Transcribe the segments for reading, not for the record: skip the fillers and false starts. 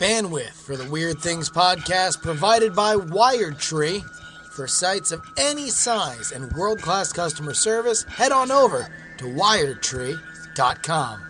Bandwidth for the Weird Things podcast provided by WiredTree. For sites of any size and world-class customer service, head on over to wiredtree.com.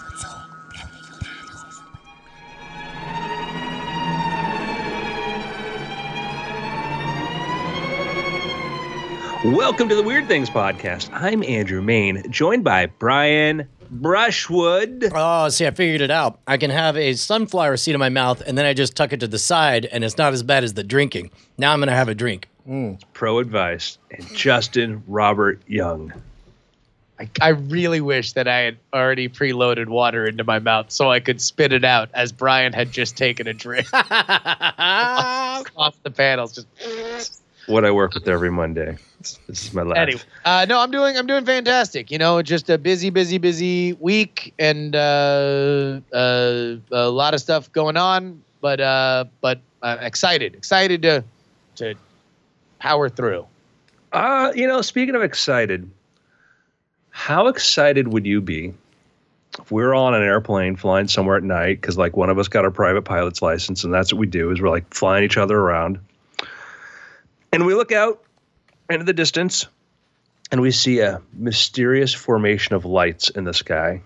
Welcome to the Weird Things podcast. I'm Andrew Main, joined by Brian Brushwood. Oh, see, I figured it out. I can have a sunflower seed in my mouth, and then I just tuck it to the side, and it's not as bad as the drinking. Now I'm going to have a drink. Pro advice. And Justin Robert Young. I really wish that I had already preloaded water into my mouth so I could spit it out as Brian had just taken a drink. Off the panels, just... What I work with every Monday. This is my life. Anyway, no, I'm doing fantastic. You know, just a busy week and a lot of stuff going on. But I'm excited to power through. Speaking of excited, how excited would you be if we were on an airplane flying somewhere at night? Because like one of us got our private pilot's license, and that's what we do is we're like flying each other around. And we look out into the distance, and we see a mysterious formation of lights in the sky.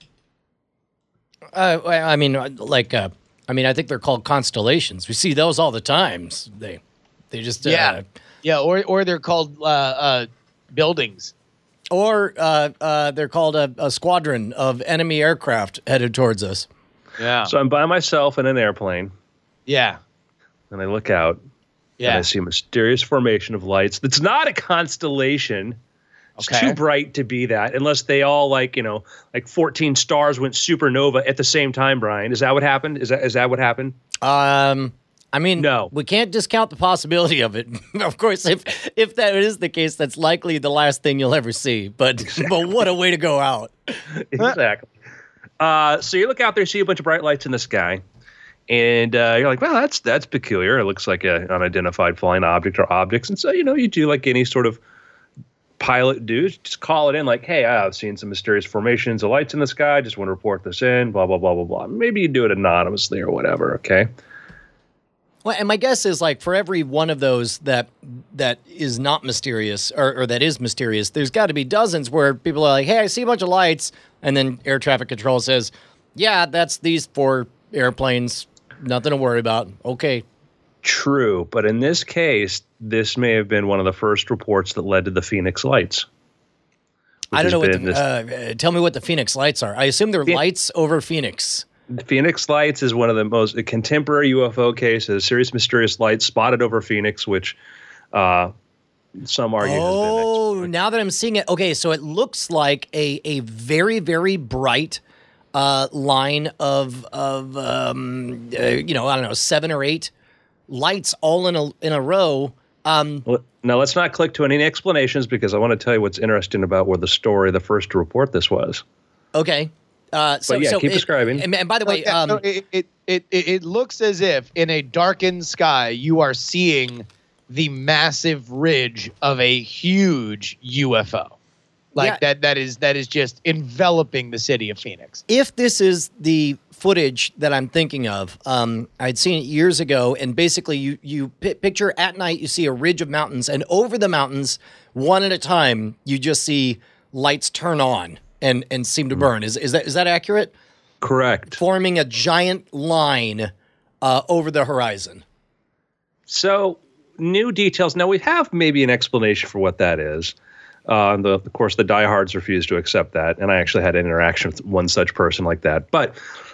I think they're called constellations. We see those all the time. They just or they're called buildings, or they're called a squadron of enemy aircraft headed towards us. Yeah. So I'm by myself in an airplane. Yeah. And I look out. Yeah. And I see a mysterious formation of lights. That's not a constellation. It's too bright to be that, unless they all like 14 stars went supernova at the same time, Brian. Is that what happened? Is that what happened? No. We can't discount the possibility of it. Of course, if that is the case, that's likely the last thing you'll ever see. But what a way to go out. Exactly. So you look out there, see a bunch of bright lights in the sky. And you're like, well, that's peculiar. It looks like an unidentified flying object or objects. And so, you do like any sort of pilot do, just call it in like, hey, I've seen some mysterious formations of lights in the sky. Just want to report this in, blah, blah, blah, blah, blah. Maybe you do it anonymously or whatever, okay? Well, and my guess is like for every one of those that is not mysterious or that is mysterious, there's got to be dozens where people are like, hey, I see a bunch of lights. And then air traffic control says, yeah, that's these 4 airplanes. Nothing to worry about. Okay. True. But in this case, this may have been one of the first reports that led to the Phoenix Lights. I don't know what tell me what the Phoenix Lights are. I assume they're lights over Phoenix. The Phoenix Lights is one of the most contemporary UFO cases. Serious mysterious lights spotted over Phoenix, which some argue has been. Oh, now that I'm seeing it. Okay, so it looks like a very, very bright line of I don't know, 7 or 8 lights all in a row. Now let's not click to any explanations because I want to tell you what's interesting about where the story, the first to report this was. Okay. Keep describing. And by the way, it looks as if in a darkened sky you are seeing the massive ridge of a huge UFO. That is just enveloping the city of Phoenix. If this is the footage that I'm thinking of, I'd seen it years ago, and basically you picture at night, you see a ridge of mountains, and over the mountains, one at a time, you just see lights turn on and seem to burn. Is that accurate? Correct. Forming a giant line over the horizon. So, new details. Now, we have maybe an explanation for what that is. Of course, the diehards refused to accept that, and I actually had an interaction with one such person like that. But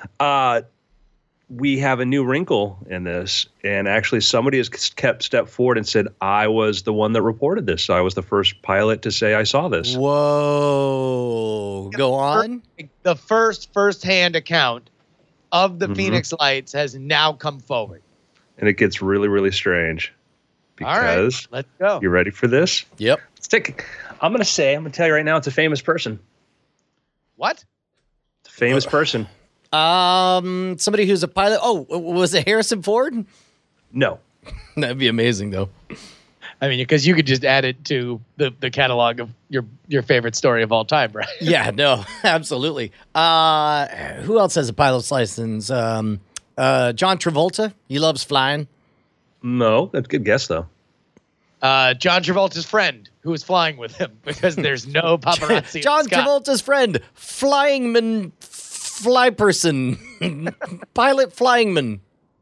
we have a new wrinkle in this, and actually somebody has stepped forward and said, I was the one that reported this. So I was the first pilot to say I saw this. Whoa. Go on. The first-hand account of the Phoenix Lights has now come forward. And it gets really, really strange. Because, all right, let's go. You ready for this? Yep. I'm going to tell you right now, it's a famous person. What? It's a famous person. Somebody who's a pilot. Oh, was it Harrison Ford? No. That'd be amazing, though. I mean, because you could just add it to the catalog of your favorite story of all time, right? Yeah, no, absolutely. Who else has a pilot's license? John Travolta. He loves flying. No, that's a good guess though. John Travolta's friend who was flying with him because there's no paparazzi. John Travolta's friend, flyingman, fly person, pilot flyingman.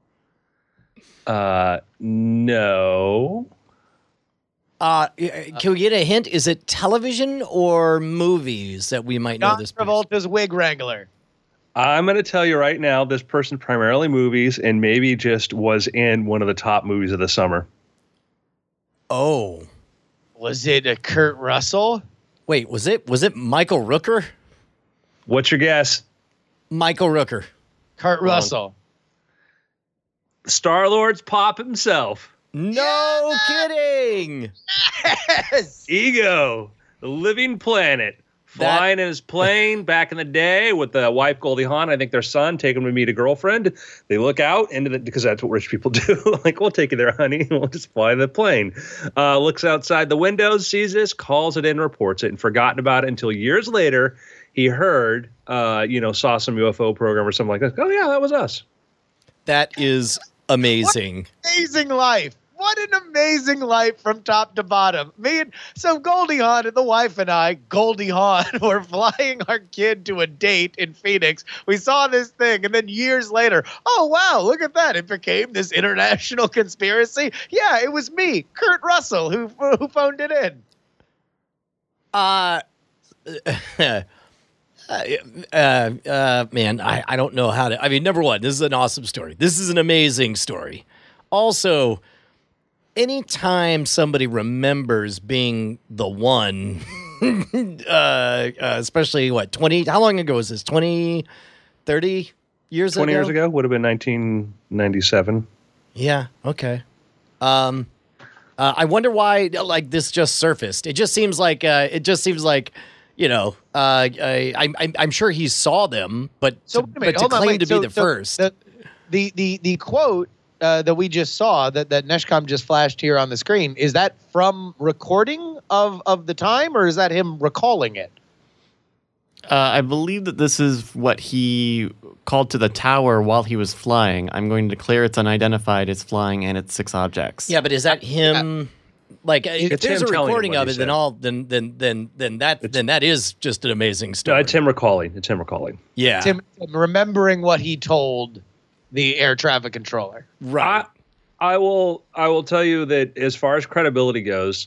No. Can we get a hint? Is it television or movies that we might know John this? Travolta's wig wrangler. I'm going to tell you right now, this person primarily movies and maybe just was in one of the top movies of the summer. Oh. Was it a Kurt Russell? Wait, was it Michael Rooker? What's your guess? Michael Rooker. Kurt Russell. Star-Lord's Pop himself. No kidding. Yes. Ego, the living planet. Flying in his plane back in the day with the wife Goldie Hawn, I think their son, take him to meet a girlfriend. They look out into the, because that's what rich people do. Like, we'll take you there, honey. We'll just fly the plane. Looks outside the windows, sees this, calls it in, reports it, and forgotten about it until years later. He heard, saw some UFO program or something like that. Oh yeah, that was us. That is amazing. Amazing life. What an amazing life from top to bottom. So Goldie Hawn and the wife and I, Goldie Hawn, were flying our kid to a date in Phoenix. We saw this thing, and then years later, oh, wow, look at that. It became this international conspiracy. Yeah, it was me, Kurt Russell, who phoned it in. Man, I don't know how to. I mean, number one, this is an awesome story. This is an amazing story. Also, anytime somebody remembers being the one, especially 20, how long ago was this? 20, 30 years ago? 20 years ago would have been 1997. Yeah. Okay. I wonder why this just surfaced. It just seems like, I'm sure he saw them, but to claim to be the first. The quote that we just saw that Neshcom just flashed here on the screen, is that from recording of the time, or is that him recalling it? I believe that this is what he called to the tower while he was flying. I'm going to declare it's unidentified, it's flying, and it's 6 objects. Yeah, but is that him? Like, if there's a recording of it, then that is just an amazing story. No, it's him recalling. Yeah, it's him remembering what he told the air traffic controller. Right. I will tell you that as far as credibility goes,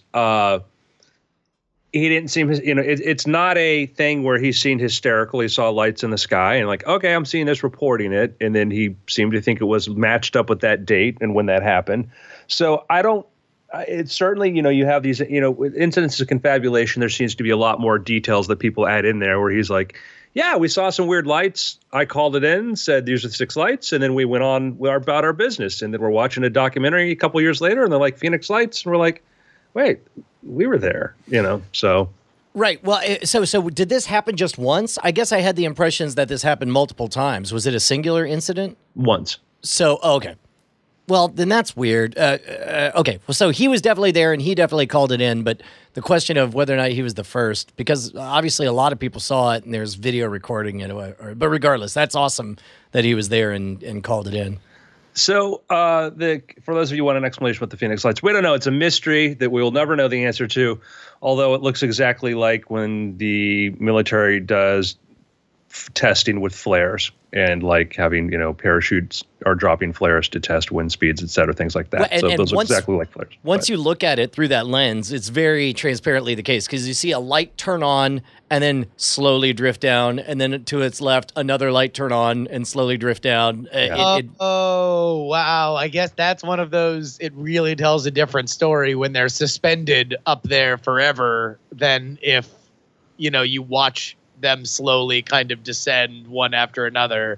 he didn't seem, it's not a thing where he's seen hysterical. He saw lights in the sky and like, okay, I'm seeing this, reporting it. And then he seemed to think it was matched up with that date and when that happened. So it's certainly, you have these, incidents of confabulation. There seems to be a lot more details that people add in there where he's like, yeah, we saw some weird lights. I called it in, said these are 6 lights, and then we went on about our business. And then we're watching a documentary a couple years later, and they're like Phoenix Lights, and we're like, wait, we were there, so. Right. Well, so did this happen just once? I guess I had the impressions that this happened multiple times. Was it a singular incident? Once. So, okay. Well, then that's weird. Okay, well, so he was definitely there, and he definitely called it in, but the question of whether or not he was the first, because obviously a lot of people saw it, and there's video recording it, but regardless, that's awesome that he was there and called it in. So, for those of you who want an explanation with the Phoenix Lights, we don't know. It's a mystery that we will never know the answer to, although it looks exactly like when the military does testing with flares and like having, parachutes are dropping flares to test wind speeds, et cetera, things like that. Well, and those look exactly like flares. Once you look at it through that lens, it's very transparently the case because you see a light turn on and then slowly drift down, and then to its left, another light turn on and slowly drift down. Oh, wow. I guess that's one of those, it really tells a different story when they're suspended up there forever than if, you watch them slowly kind of descend one after another.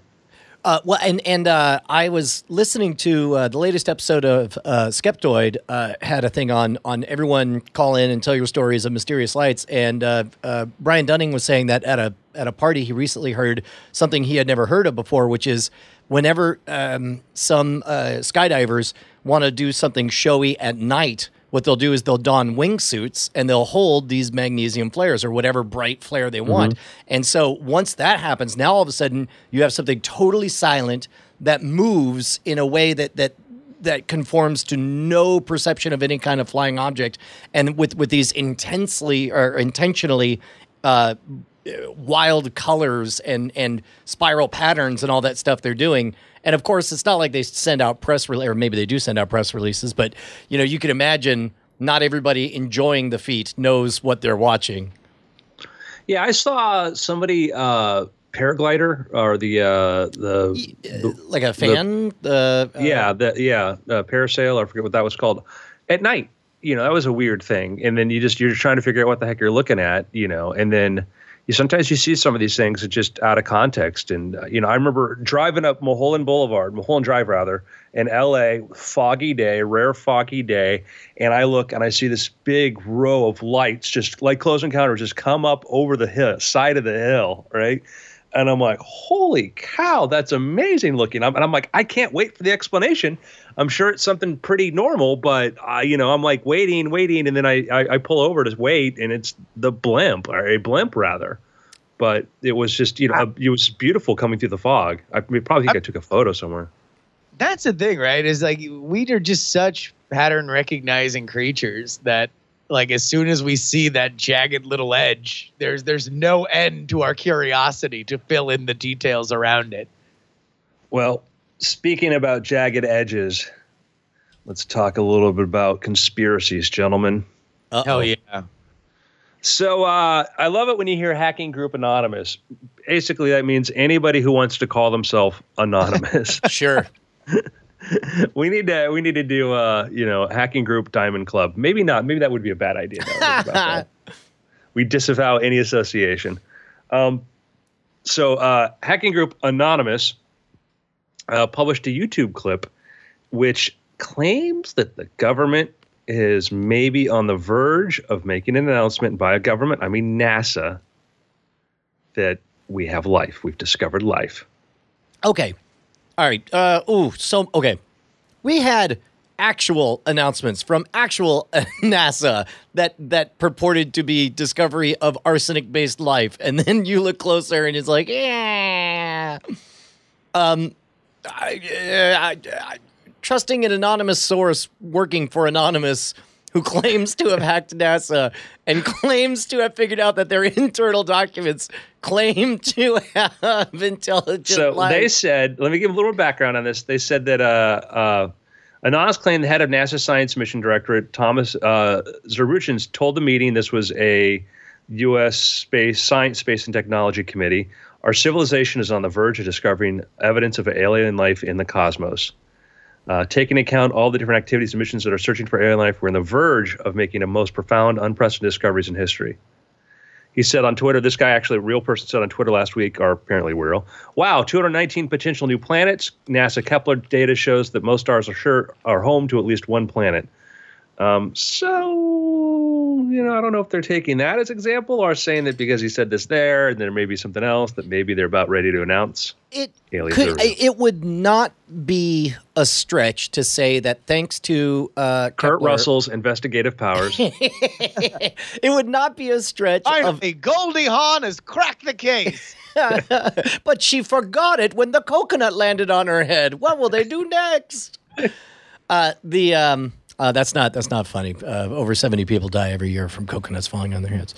I was listening to the latest episode of Skeptoid had a thing on everyone call in and tell your stories of mysterious lights, and Brian Dunning was saying that at a party he recently heard something he had never heard of before, which is whenever some skydivers want to do something showy at night, what they'll do is they'll don wingsuits and they'll hold these magnesium flares or whatever bright flare they want. And so once that happens, now all of a sudden you have something totally silent that moves in a way that conforms to no perception of any kind of flying object, and with these intentionally wild colors and spiral patterns and all that stuff they're doing. And of course, it's not like they send out or maybe they do send out press releases, but you can imagine not everybody enjoying the feat knows what they're watching. Yeah, I saw somebody paraglider or the like a fan. Parasail. I forget what that was called. At night, that was a weird thing. And then you're trying to figure out what the heck you're looking at, and then sometimes you see some of these things that just out of context. And I remember driving up Mulholland Drive rather, in L.A. Rare foggy day, and I look and I see this big row of lights, just like Close Encounters, just come up over the side of the hill, right? And I'm like, holy cow, that's amazing looking. And I'm like, I can't wait for the explanation. I'm sure it's something pretty normal, but I'm like waiting, and then I pull over to wait, and it's the blimp, or a blimp rather. But it was just, it was beautiful coming through the fog. I probably think I took a photo somewhere. That's the thing, right? Is like we are just such pattern recognizing creatures that, like, as soon as we see that jagged little edge, there's no end to our curiosity to fill in the details around it. Well, speaking about jagged edges, let's talk a little bit about conspiracies, gentlemen. Hell yeah. So I love it when you hear Hacking Group Anonymous. Basically, that means anybody who wants to call themselves anonymous. Sure. We need to do Hacking Group Diamond Club. Maybe not. Maybe that would be a bad idea. We disavow any association. So Hacking Group Anonymous published a YouTube clip which claims that the government is maybe on the verge of making an announcement by a government, I mean NASA, that we have life. We've discovered life. Okay. All right. Okay. We had actual announcements from actual NASA that purported to be discovery of arsenic-based life, and then you look closer and it's like, yeah. Trusting an anonymous source working for Anonymous, who claims to have hacked NASA and claims to have figured out that their internal documents claim to have intelligent life. They said, let me give a little background on this. They said that Anonymous claimed the head of NASA Science Mission Directorate, Thomas Zurbuchen, told the meeting this was a U.S. Science, Space, and Technology Committee. Our civilization is on the verge of discovering evidence of alien life in the cosmos. Taking into account all the different activities and missions that are searching for alien life, we're on the verge of making the most profound, unprecedented discoveries in history. He said on Twitter, this guy, actually a real person, said on Twitter last week, or apparently real, wow, 219 potential new planets. NASA Kepler data shows that most stars are home to at least one planet. I don't know if they're taking that as example or saying that because he said this there, and there may be something else that maybe they're about ready to announce. It would not be a stretch to say that thanks to Kurt Russell's investigative powers. It would not be a stretch. Finally, Goldie Hawn has cracked the case. But she forgot it when the coconut landed on her head. What will they do next? That's not funny. Over 70 people die every year from coconuts falling on their heads.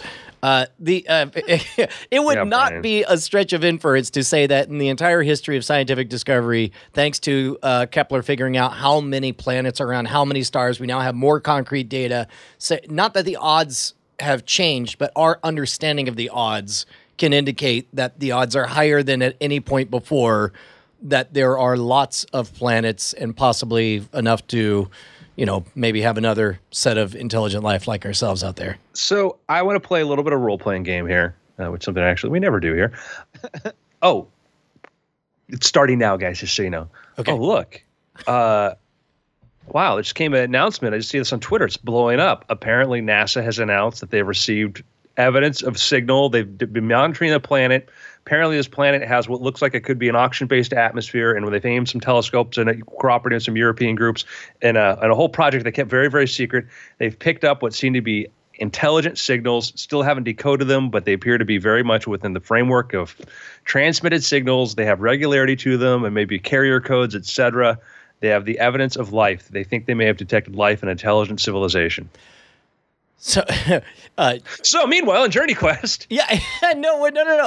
It would not be a stretch of inference to say that in the entire history of scientific discovery, thanks to Kepler figuring out how many planets are around, how many stars, we now have more concrete data. So, not that the odds have changed, but our understanding of the odds can indicate that the odds are higher than at any point before, that there are lots of planets and possibly enough to, maybe have another set of intelligent life like ourselves out there. So I want to play a little bit of role-playing game here, which is something actually we never do here. Oh, it's starting now, guys, just so you know. Okay. Oh, look. Wow, there just came an announcement. I just see this on Twitter. It's blowing up. Apparently, NASA has announced that they've received evidence of signal. They've been monitoring the planet. Apparently, this planet has what looks like it could be an oxygen-based atmosphere, and when they've aimed some telescopes and cooperated with some European groups and a whole project they kept very, very secret, they've picked up what seemed to be intelligent signals. Still haven't decoded them, but they appear to be very much within the framework of transmitted signals. They have regularity to them and maybe carrier codes, etc. They have the evidence of life. They think they may have detected life in intelligent civilization. So, So meanwhile, in Journey Quest, yeah, no.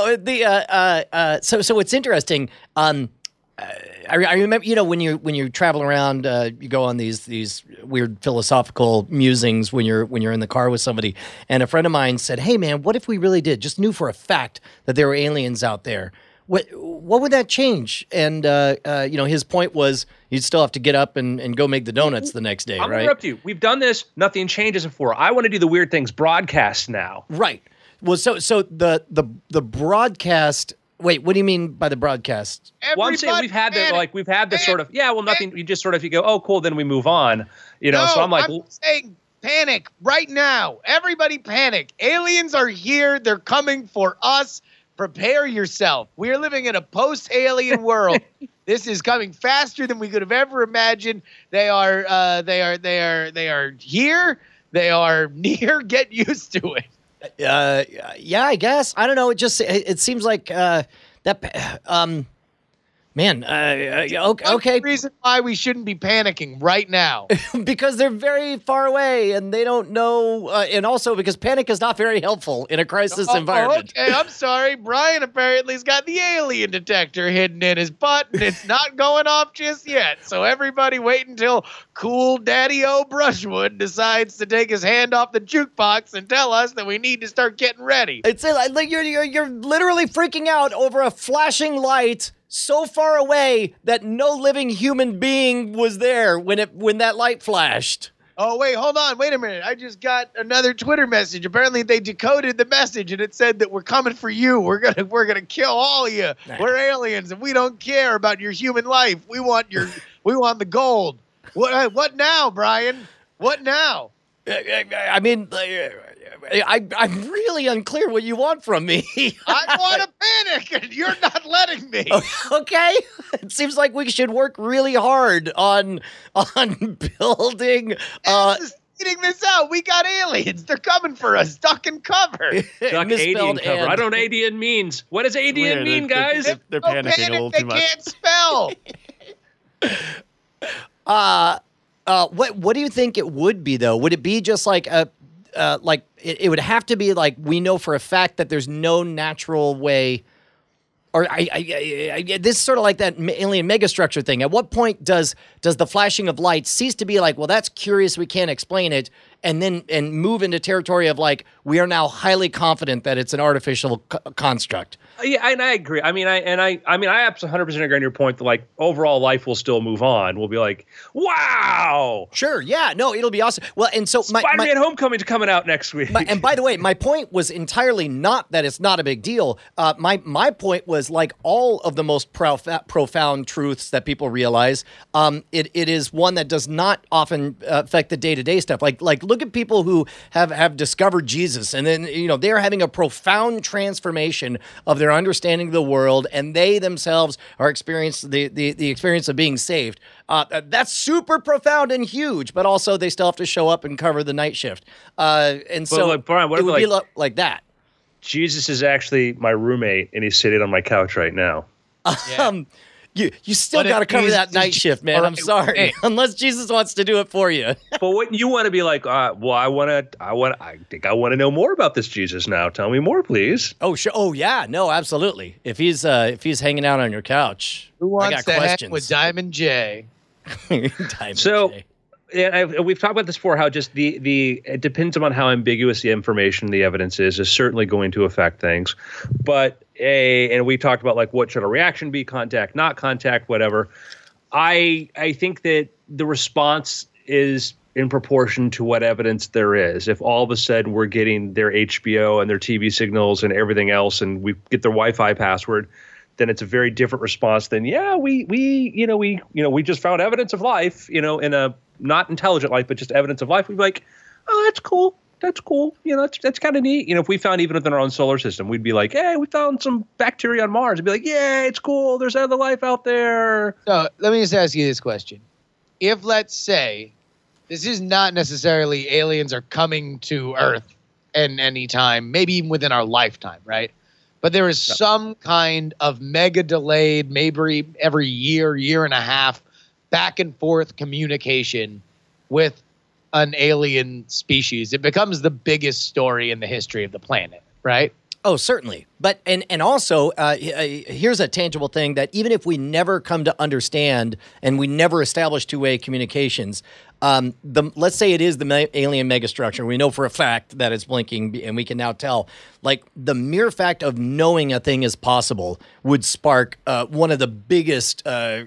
So what's interesting? I remember, when you travel around, you go on these weird philosophical musings when you're in the car with somebody. And a friend of mine said, "Hey, man, what if we really just knew for a fact that there were aliens out there? What would that change?" And his point was you'd still have to get up and go make the donuts the next day, I'm right? gonna interrupt you. We've done this. Nothing changes it for. I want to do the weird things broadcast now. Right. Well, so the broadcast. Wait, what do you mean by the broadcast? Well, I'm saying we've had this sort of nothing. You just sort of you go, oh, cool, then we move on. No, so I'm like, I'm saying panic right now. Everybody panic. Aliens are here. They're coming for us. Prepare yourself. We're living in a post-alien world. This is coming faster than we could have ever imagined. They are here. They are near. Get used to it. Yeah, I guess. I don't know. It seems like that. Okay. The reason why we shouldn't be panicking right now. Because they're very far away and they don't know, and also because panic is not very helpful in a crisis environment. Okay, I'm sorry. Brian apparently's got the alien detector hidden in his butt, and it's not going off just yet. So everybody wait until cool Daddy-O Brushwood decides to take his hand off the jukebox and tell us that we need to start getting ready. It's like you're literally freaking out over a flashing light so far away that no living human being was there when that light flashed. Oh, wait, hold on. Wait a minute. I just got another Twitter message. Apparently they decoded the message and it said that we're coming for you. We're gonna kill all of you. We're aliens and we don't care about your human life. We want the gold. What now, Brian? What now? I mean, I'm really unclear what you want from me. I want to panic, and you're not letting me. Okay, it seems like we should work really hard on building. Eating this out. We got aliens. They're coming for us. Duck and cover. Duck Adian cover. I don't know what Adian means. What does Adian mean, guys? They're panicking a little too much. They can't spell. What do you think it would be though? Would it be just like it would have to be like we know for a fact that there's no natural way, or this is sort of like that alien megastructure thing. At what point does the flashing of lights cease to be like, well, that's curious, we can't explain it, and move into territory of like we are now highly confident that it's an artificial construct? Yeah, and I agree. I mean, I absolutely 100% agree on your point that like overall life will still move on. We'll be like, wow. Sure. Yeah. No, it'll be awesome. Well, and so Spider-Man Homecoming's coming out next week. And by the way, my point was entirely not that it's not a big deal. My point was like all of the most profound truths that people realize. It is one that does not often affect the day-to-day stuff. Like look at people who have discovered Jesus, and then they're having a profound transformation of their understanding of the world, and they themselves are experiencing the experience of being saved. That's super profound and huge, but also they still have to show up and cover the night shift. And so like, Brian, what it would be like that. Jesus is actually my roommate, and he's sitting on my couch right now. Yeah. You still got to cover that night shift, man. I'm sorry, unless Jesus wants to do it for you. But what you want to be like? Well, I think I want to know more about this Jesus now. Tell me more, please. Oh, sure. Oh, yeah. No, absolutely. If he's hanging out on your couch, who wants I got to questions hang with Diamond J? Diamond J. Yeah, we've talked about this before. How just it depends on how ambiguous the information, the evidence is certainly going to affect things. But and we talked about like what should a reaction be, contact, not contact, whatever. I think that the response is in proportion to what evidence there is. If all of a sudden we're getting their HBO and their TV signals and everything else, and we get their Wi-Fi password, then it's a very different response than we just found evidence of life, in a not intelligent life, but just evidence of life. We'd be like, oh, that's cool. That's cool. That's kind of neat. If we found even within our own solar system, we'd be like, hey, we found some bacteria on Mars. I'd be like, yeah, it's cool. There's other life out there. So let me just ask you this question. If, let's say, this is not necessarily aliens are coming to Earth in any time, maybe even within our lifetime, right? But there is some kind of mega delayed, maybe every year and a half, back and forth communication with an alien species. It becomes the biggest story in the history of the planet, right? Oh, certainly. But and also, here's a tangible thing that even if we never come to understand and we never establish two-way communications, let's say it is the alien megastructure. We know for a fact that it's blinking, and we can now tell. Like, the mere fact of knowing a thing is possible would spark one of the biggest,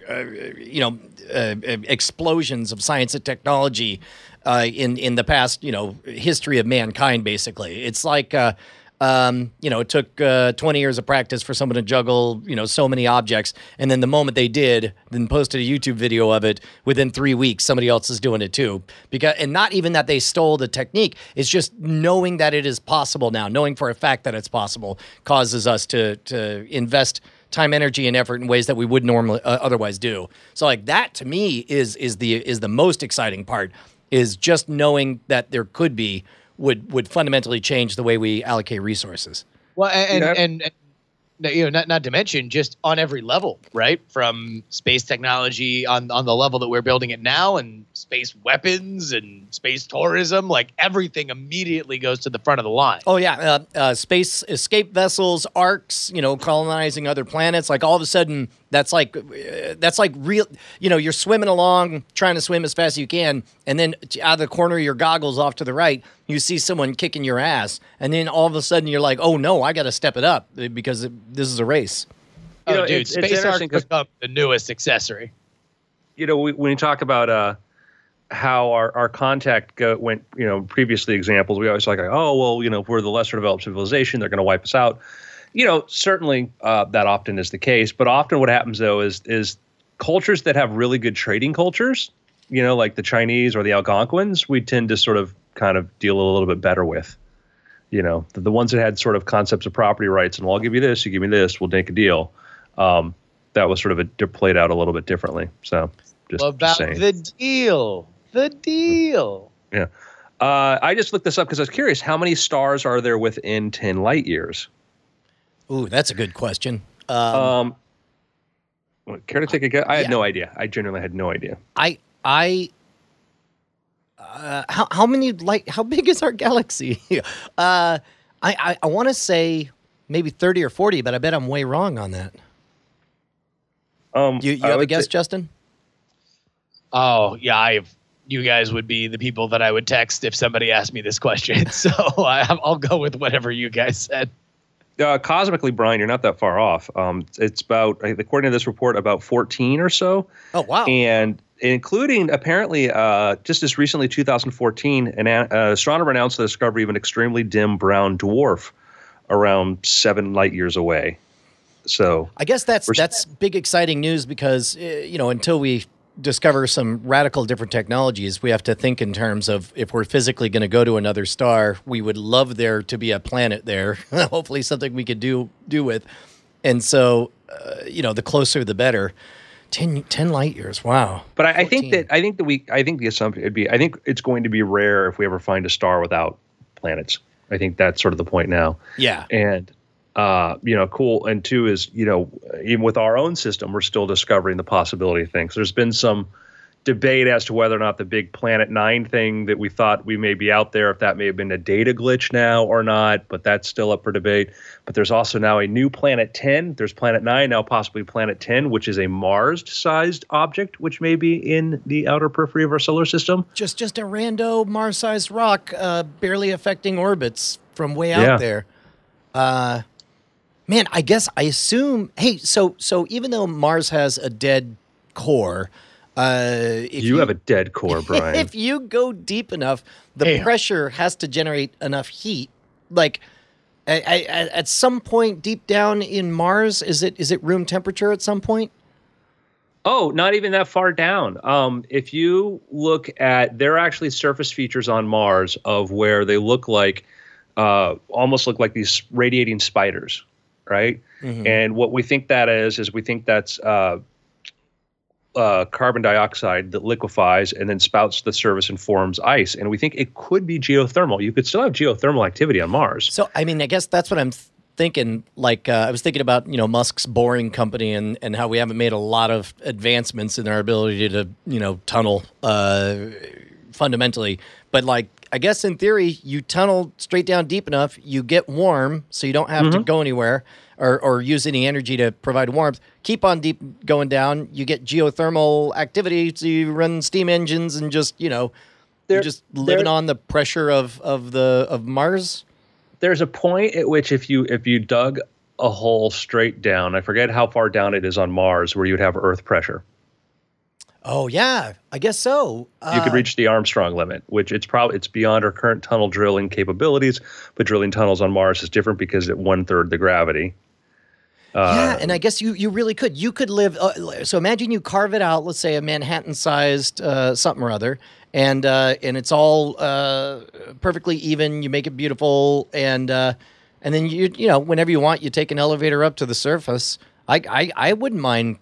explosions of science and technology in the past, history of mankind. Basically, it's like. It took 20 years of practice for someone to juggle, so many objects. And then the moment they did, then posted a YouTube video of it, within 3 weeks, somebody else is doing it too. And not even that they stole the technique. It's just knowing that it is possible now, knowing for a fact that it's possible causes us to invest time, energy, and effort in ways that we would normally otherwise do. So like that to me is the most exciting part, is just knowing that there could be would fundamentally change the way we allocate resources. Well, and not to mention just on every level, right? From space technology on the level that we're building it now, and space weapons and space tourism, like everything immediately goes to the front of the line. Oh yeah, space escape vessels, arcs, colonizing other planets. Like all of a sudden, that's like real. You're swimming along, trying to swim as fast as you can, and then out of the corner of your goggles, off to the right, you see someone kicking your ass, and then all of a sudden you're like, "Oh no, I got to step it up because this is a race." Dude, space arcs become the newest accessory. When you talk about how our contact went, previously examples, we always like, oh well, if we're the lesser developed civilization, they're going to wipe us out. Certainly that often is the case, but often what happens though is cultures that have really good trading cultures, like the Chinese or the Algonquins, we tend to sort of kind of deal a little bit better with. The ones that had sort of concepts of property rights and, well, I'll give you this, you give me this, we'll make a deal. That was sort of played out a little bit differently. So just saying. The deal. Yeah. I just looked this up because I was curious. How many stars are there within 10 light years? Ooh, that's a good question. Care to take a guess? I had no idea. I genuinely had no idea. How many, how big is our galaxy? I want to say maybe 30 or 40, but I bet I'm way wrong on that. You have a guess, Justin? Oh yeah, you guys would be the people that I would text if somebody asked me this question. So I'll go with whatever you guys said. Cosmically, Brian, you're not that far off. It's about, according to this report, about 14 or so. Oh, wow. And including, apparently, just as recently, 2014, an astronomer announced the discovery of an extremely dim brown dwarf around 7 light years away. So I guess that's big, exciting news because, until we discover some radical different technologies, we have to think in terms of, if we're physically going to go to another star, we would love there to be a planet there, hopefully something we could do with. And so, the closer the better. 10 light years. Wow. But I think the assumption would be, I think it's going to be rare if we ever find a star without planets. I think that's sort of the point now. Yeah. And cool. And two is, even with our own system, we're still discovering the possibility of things. There's been some debate as to whether or not the big Planet 9 thing that we thought we may be out there, if that may have been a data glitch now or not, but that's still up for debate. But there's also now a new Planet 10. There's Planet 9, now possibly Planet 10, which is a Mars-sized object, which may be in the outer periphery of our solar system. Just a rando Mars-sized rock, barely affecting orbits from way out there. Man, I assume. Hey, so even though Mars has a dead core, you have a dead core, Brian. If you go deep enough, the pressure has to generate enough heat. Like at some point deep down in Mars, is it room temperature at some point? Oh, not even that far down. If you look at, there are actually surface features on Mars of where they look like, almost look like these radiating spiders. Right. Mm-hmm. And what we think that is we think that's carbon dioxide that liquefies and then spouts to the surface and forms ice. And we think it could be geothermal. You could still have geothermal activity on Mars. So, I mean, I guess that's what I'm thinking. Like, I was thinking about, Musk's Boring Company and how we haven't made a lot of advancements in our ability to, tunnel fundamentally. But, like, I guess in theory, you tunnel straight down deep enough, you get warm, so you don't have to go anywhere or use any energy to provide warmth. Keep on deep going down, you get geothermal activity, so you run steam engines and just, you're just living on the pressure of Mars. There's a point at which if you dug a hole straight down, I forget how far down it is on Mars, where you'd have Earth pressure. Oh yeah, I guess so. You could reach the Armstrong limit, which it's beyond our current tunnel drilling capabilities. But drilling tunnels on Mars is different because at 1/3 the gravity. Yeah, and I guess you really could. You could live. So imagine you carve it out. Let's say a Manhattan-sized something or other, and it's all perfectly even. You make it beautiful, and then you whenever you want, you take an elevator up to the surface. I wouldn't mind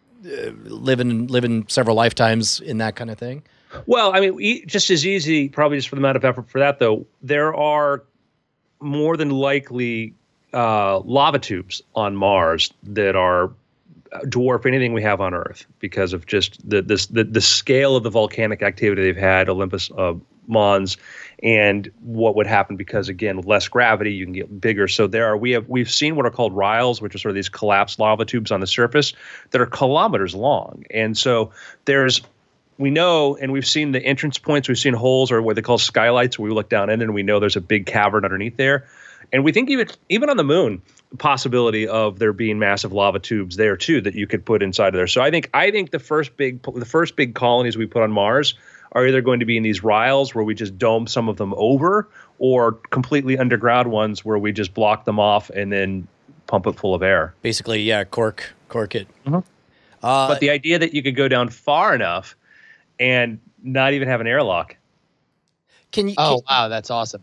living several lifetimes in that kind of thing. Well, I mean, just as easy, probably just for the amount of effort for that, though, there are more than likely lava tubes on Mars that are dwarf anything we have on Earth because of just the scale of the volcanic activity they've had, Olympus Mons, and what would happen because, again, with less gravity, you can get bigger. So we've seen what are called riles, which are sort of these collapsed lava tubes on the surface that are kilometers long. And so we know, and we've seen the entrance points, we've seen holes or what they call skylights where we look down in and we know there's a big cavern underneath there. And we think even on the moon, possibility of there being massive lava tubes there too that you could put inside of there. So I think the first big colonies we put on Mars are either going to be in these riles where we just dome some of them over, or completely underground ones where we just block them off and then pump it full of air. Basically, yeah, cork it. Mm-hmm. But the idea that you could go down far enough and not even have an airlock. Wow, that's awesome.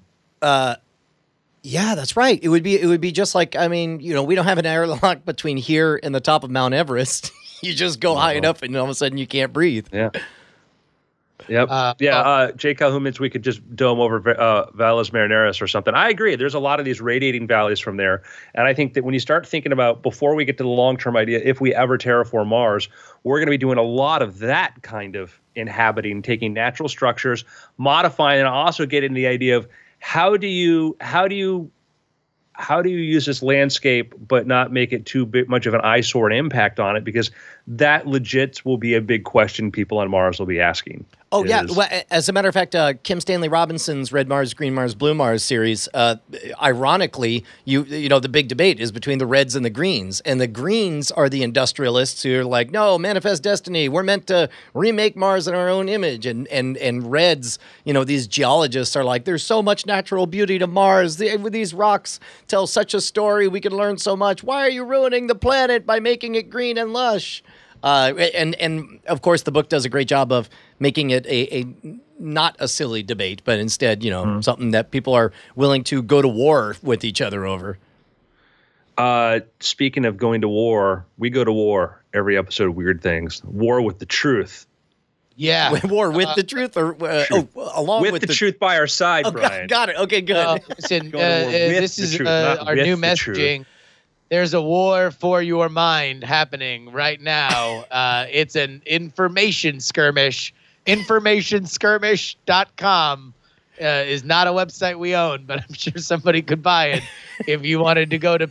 Yeah, that's right. It would be just like, I mean, we don't have an airlock between here and the top of Mount Everest. You just go high enough and all of a sudden you can't breathe. Yeah. Yep. Jay Calhoun means we could just dome over Valles Marineris or something. I agree. There's a lot of these radiating valleys from there. And I think that when you start thinking about, before we get to the long-term idea, if we ever terraform Mars, we're going to be doing a lot of that kind of inhabiting, taking natural structures, modifying, and also getting the idea of how do you use this landscape but not make it too much of an eyesore and impact on it? Because that legit will be a big question people on Mars will be asking. Oh, yeah. Well, as a matter of fact, Kim Stanley Robinson's Red Mars, Green Mars, Blue Mars series, ironically, the big debate is between the Reds and the Greens. And the Greens are the industrialists who are like, no, manifest destiny. We're meant to remake Mars in our own image. And Reds, these geologists are like, there's so much natural beauty to Mars. These rocks tell such a story. We can learn so much. Why are you ruining the planet by making it green and lush? And of course, the book does a great job of making it a not a silly debate, but instead, something that people are willing to go to war with each other over. Speaking of going to war, we go to war every episode of Weird Things. War with the truth. Yeah. War with the truth, or along with the truth by our side, oh, Brian. Got it. Okay, good. Listen, this is our new messaging. There's a war for your mind happening right now. It's an information skirmish. Informationskirmish.com is not a website we own, but I'm sure somebody could buy it if you wanted to go to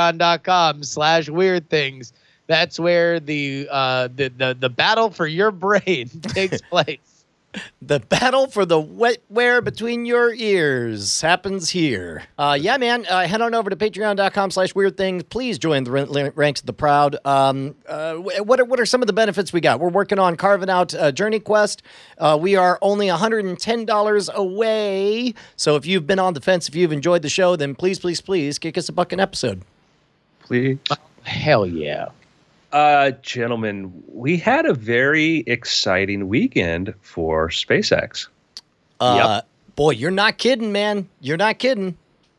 patreon.com/weirdthings. That's where the battle for your brain takes place. The battle for the wetware between your ears happens here. Yeah, man. Head on over to patreon.com/weirdthings. Please join the ranks of the proud. What are some of the benefits we got? We're working on carving out Journey Quest. We are only $110 away. So if you've been on the fence, if you've enjoyed the show, then please kick us a buck an episode. Please. Hell yeah. Gentlemen, we had a very exciting weekend for SpaceX. Boy, you're not kidding, man. You're not kidding.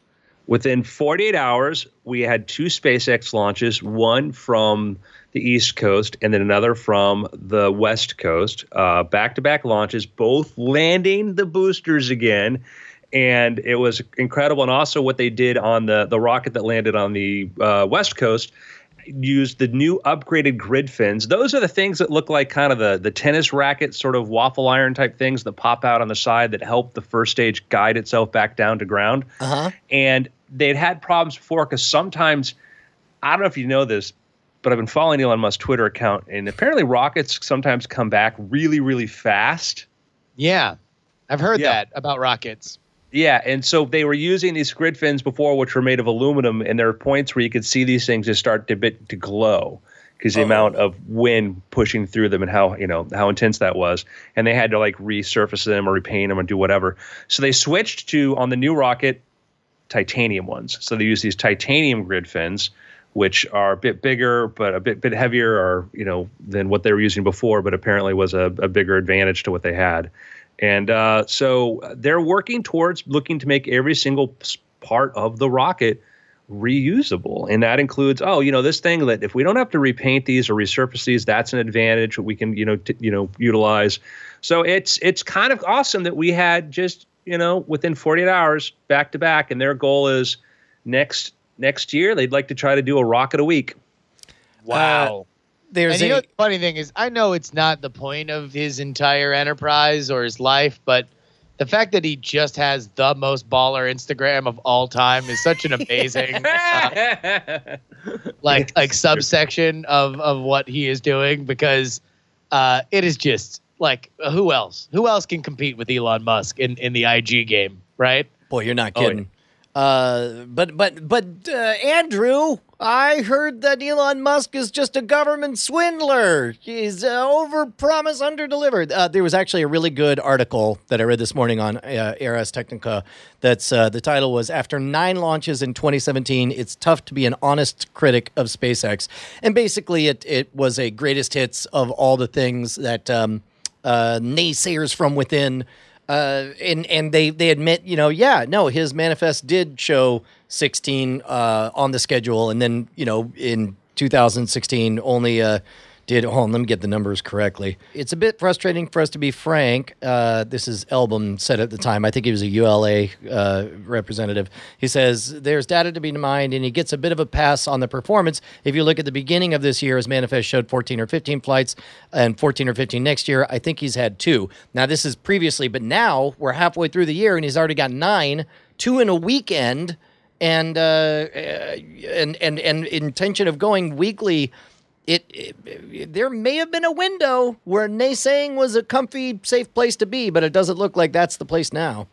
Within 48 hours, we had 2 SpaceX launches, one from the East Coast and then another from the West Coast, back-to-back launches, both landing the boosters again. And it was incredible. And also what they did on the rocket that landed on the West Coast used the new upgraded grid fins. Those are the things that look like kind of the tennis racket sort of waffle iron type things that pop out on the side that help the first stage guide itself back down to ground. And they'd had problems before because sometimes, I don't know if you know this, but I've been following Elon Musk's Twitter account, and apparently rockets sometimes come back really, really fast. Yeah, I've heard that about rockets. Yeah, and so they were using these grid fins before, which were made of aluminum, and there are points where you could see these things just start to glow because the amount of wind pushing through them and how intense that was. And they had to like resurface them or repaint them or do whatever. So they switched to, on the new rocket, titanium ones. So they use these titanium grid fins, which are a bit bigger but a bit heavier, or than what they were using before, but apparently was a bigger advantage to what they had. And so they're working towards looking to make every single part of the rocket reusable. And that includes, this thing that if we don't have to repaint these or resurface these, that's an advantage we can, utilize. So it's kind of awesome that we had just, within 48 hours back to back. And their goal is next year, they'd like to try to do a rocket a week. Wow. The funny thing is, I know it's not the point of his entire enterprise or his life, but the fact that he just has the most baller Instagram of all time is such an amazing like subsection of what he is doing, because it is just like, who else can compete with Elon Musk in the IG game, right? Boy, you're not kidding. But Andrew, I heard that Elon Musk is just a government swindler. He's over-promise, under-delivered. There was actually a really good article that I read this morning on Ars Technica. That's the title was, "After 9 launches in 2017, it's tough to be an honest critic of SpaceX." And basically, it was a greatest hits of all the things that naysayers from within. And they admit, his manifest did show 16 on the schedule, and then in 2016 only did. Hold on, let me get the numbers correctly. It's a bit frustrating for us, to be frank. This is Elbum said at the time. I think he was a ULA representative. He says there's data to be mined, and he gets a bit of a pass on the performance. If you look at the beginning of this year, his manifest showed 14 or 15 flights, and 14 or 15 next year. I think he's had 2. Now this is previously, but now we're halfway through the year, and he's already got 9, 2 in a weekend, and intention of going weekly. There may have been a window where naysaying was a comfy, safe place to be, but it doesn't look like that's the place now.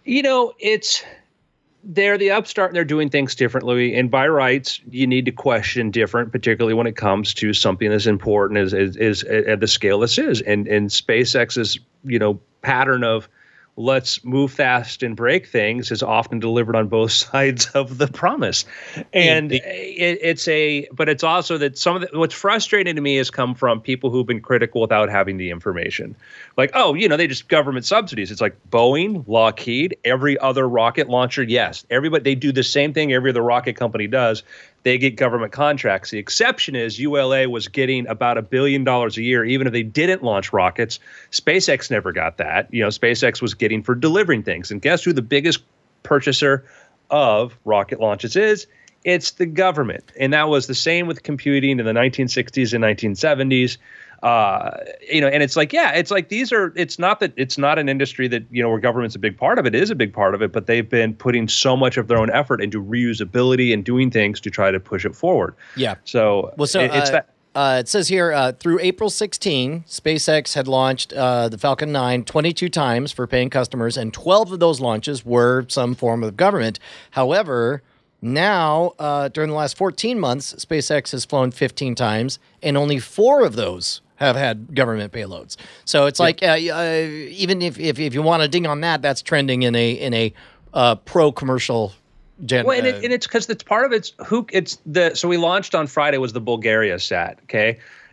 They're the upstart and they're doing things differently. And by rights, you need to question different, particularly when it comes to something as important as at the scale this is. And SpaceX's, pattern of let's move fast and break things is often delivered on both sides of the promise. And but it's also that some of what's frustrating to me has come from people who've been critical without having the information. Like, they just government subsidies. It's like Boeing, Lockheed, every other rocket launcher. Yes, everybody, they do the same thing every other rocket company does. They get government contracts. The exception is ULA was getting about $1 billion a year, even if they didn't launch rockets. SpaceX never got that. SpaceX was getting for delivering things. And guess who the biggest purchaser of rocket launches is? It's the government. And that was the same with computing in the 1960s and 1970s. And it's like, it's not an industry that, where government's a big part of it. It is a big part of it, but they've been putting so much of their own effort into reusability and doing things to try to push it forward. Yeah. It says here, through April 16, SpaceX had launched the Falcon 9 22 times for paying customers, and 12 of those launches were some form of government. However, now, during the last 14 months, SpaceX has flown 15 times, and only 4 of those have had government payloads. So it's like, even if you want to ding on that, that's trending in a pro-commercial. And it's because it's part of so we launched on Friday was the Bulgaria sat, okay?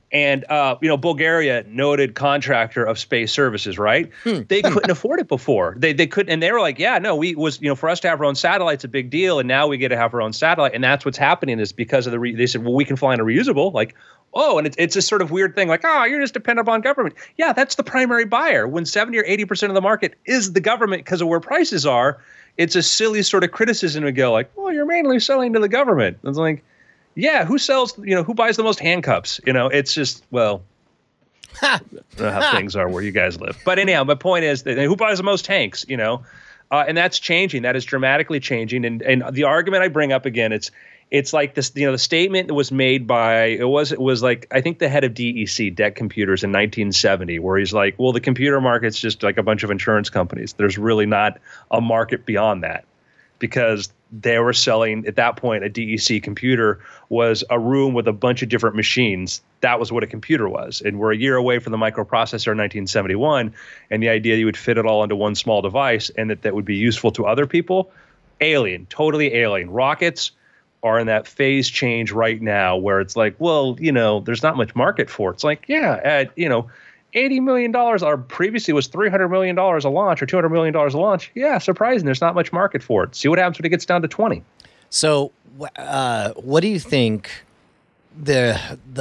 And Bulgaria, noted contractor of space services, right? They couldn't afford it before. They couldn't, and they were like, yeah, no, for us to have our own satellite's a big deal, and now we get to have our own satellite, and that's what's happening is because of they said, well, we can fly in a reusable, like, oh, and it's this sort of weird thing, like, oh, you're just dependent upon government. Yeah, that's the primary buyer. When 70 or 80% of the market is the government because of where prices are, it's a silly sort of criticism to go like, well, you're mainly selling to the government. It's like, yeah, who buys the most handcuffs? It's just, well, I don't know how things are where you guys live. But anyhow, my point is that who buys the most tanks, and that's changing. That is dramatically changing. And the argument I bring up again, it's like this, the statement that was made by, it was like, I think the head of DEC, DEC Computers, in 1970, where he's like, well, the computer market's just like a bunch of insurance companies. There's really not a market beyond that. Because they were selling, at that point, a DEC computer was a room with a bunch of different machines. That was what a computer was. And we're a year away from the microprocessor in 1971, and the idea you would fit it all into one small device and that would be useful to other people, alien, totally alien. Rockets are in that phase change right now where it's like, well, there's not much market for it. It's like, yeah, at, $80 million, or previously was $300 million a launch or $200 million a launch. Yeah, surprising. There's not much market for it. See what happens when it gets down to 20. So, what do you think the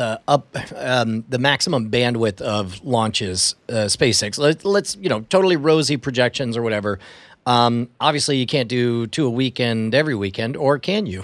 maximum bandwidth of launches, SpaceX? Let's totally rosy projections or whatever. Obviously, you can't do 2 a weekend every weekend, or can you?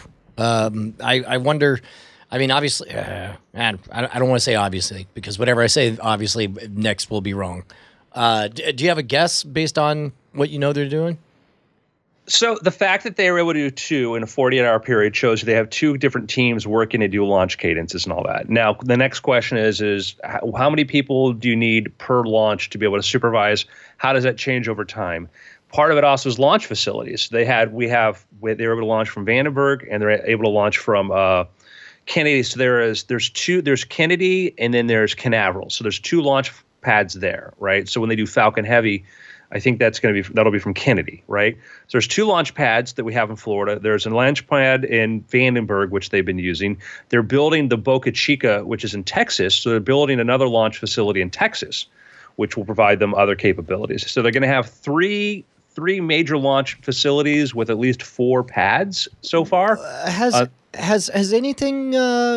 I wonder. I mean, obviously, I don't want to say obviously, because whatever I say, obviously, next will be wrong. Do you have a guess based on what they're doing? So the fact that they were able to do 2 in a 48-hour period shows they have 2 different teams working to do launch cadences and all that. Now, the next question is how many people do you need per launch to be able to supervise? How does that change over time? Part of it also is launch facilities. They were able to launch from Vandenberg, and they're able to launch from Kennedy. So there's Kennedy, and then there's Canaveral. So there's 2 launch pads there, right? So when they do Falcon Heavy, I think that'll be from Kennedy, right? So there's 2 launch pads that we have in Florida. There's a launch pad in Vandenberg, which they've been using. They're building the Boca Chica, which is in Texas. So they're building another launch facility in Texas, which will provide them other capabilities. So they're going to have three major launch facilities with at least 4 pads so far. Has anything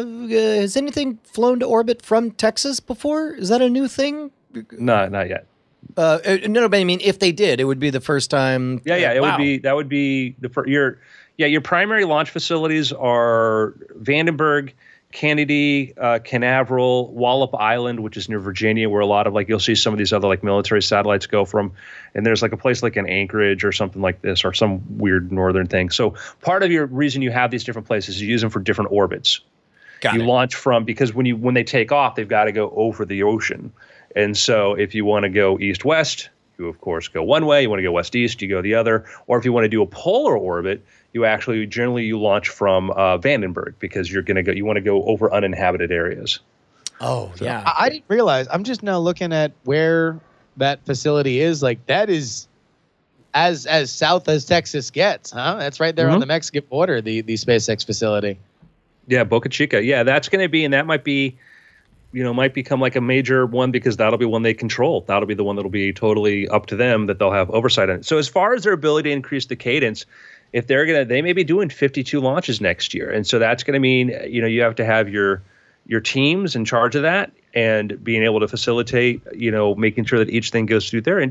flown to orbit from Texas before? Is that a new thing? No, not yet. No, but I mean, if they did, it would be the first time. Yeah, that would be the first. Your primary launch facilities are Vandenberg, Kennedy, Canaveral, Wallop Island, which is near Virginia, where a lot of you'll see some of these other military satellites go from, and there's a place like in Anchorage or something like this, or some weird northern thing. So part of your reason you have these different places is you use them for different orbits. You launch from, because when they take off, they've got to go over the ocean, and so if you want to go east-west, you of course go one way. You want to go west-east, you go the other. Or if you want to do a polar orbit, you generally launch from Vandenberg, because you want to go over uninhabited areas. Oh, so, yeah. I didn't realize. I'm just now looking at where that facility is. That is as south as Texas gets, huh? That's right there on the Mexican border, the SpaceX facility. Yeah, Boca Chica. Yeah, that's going to be, and that might be, might become a major one, because that'll be one they control. That'll be the one that'll be totally up to them, that they'll have oversight on it. So as far as their ability to increase the cadence, if they may be doing 52 launches next year. And so that's going to mean, you have to have your teams in charge of that, and being able to facilitate, making sure that each thing goes through there. And,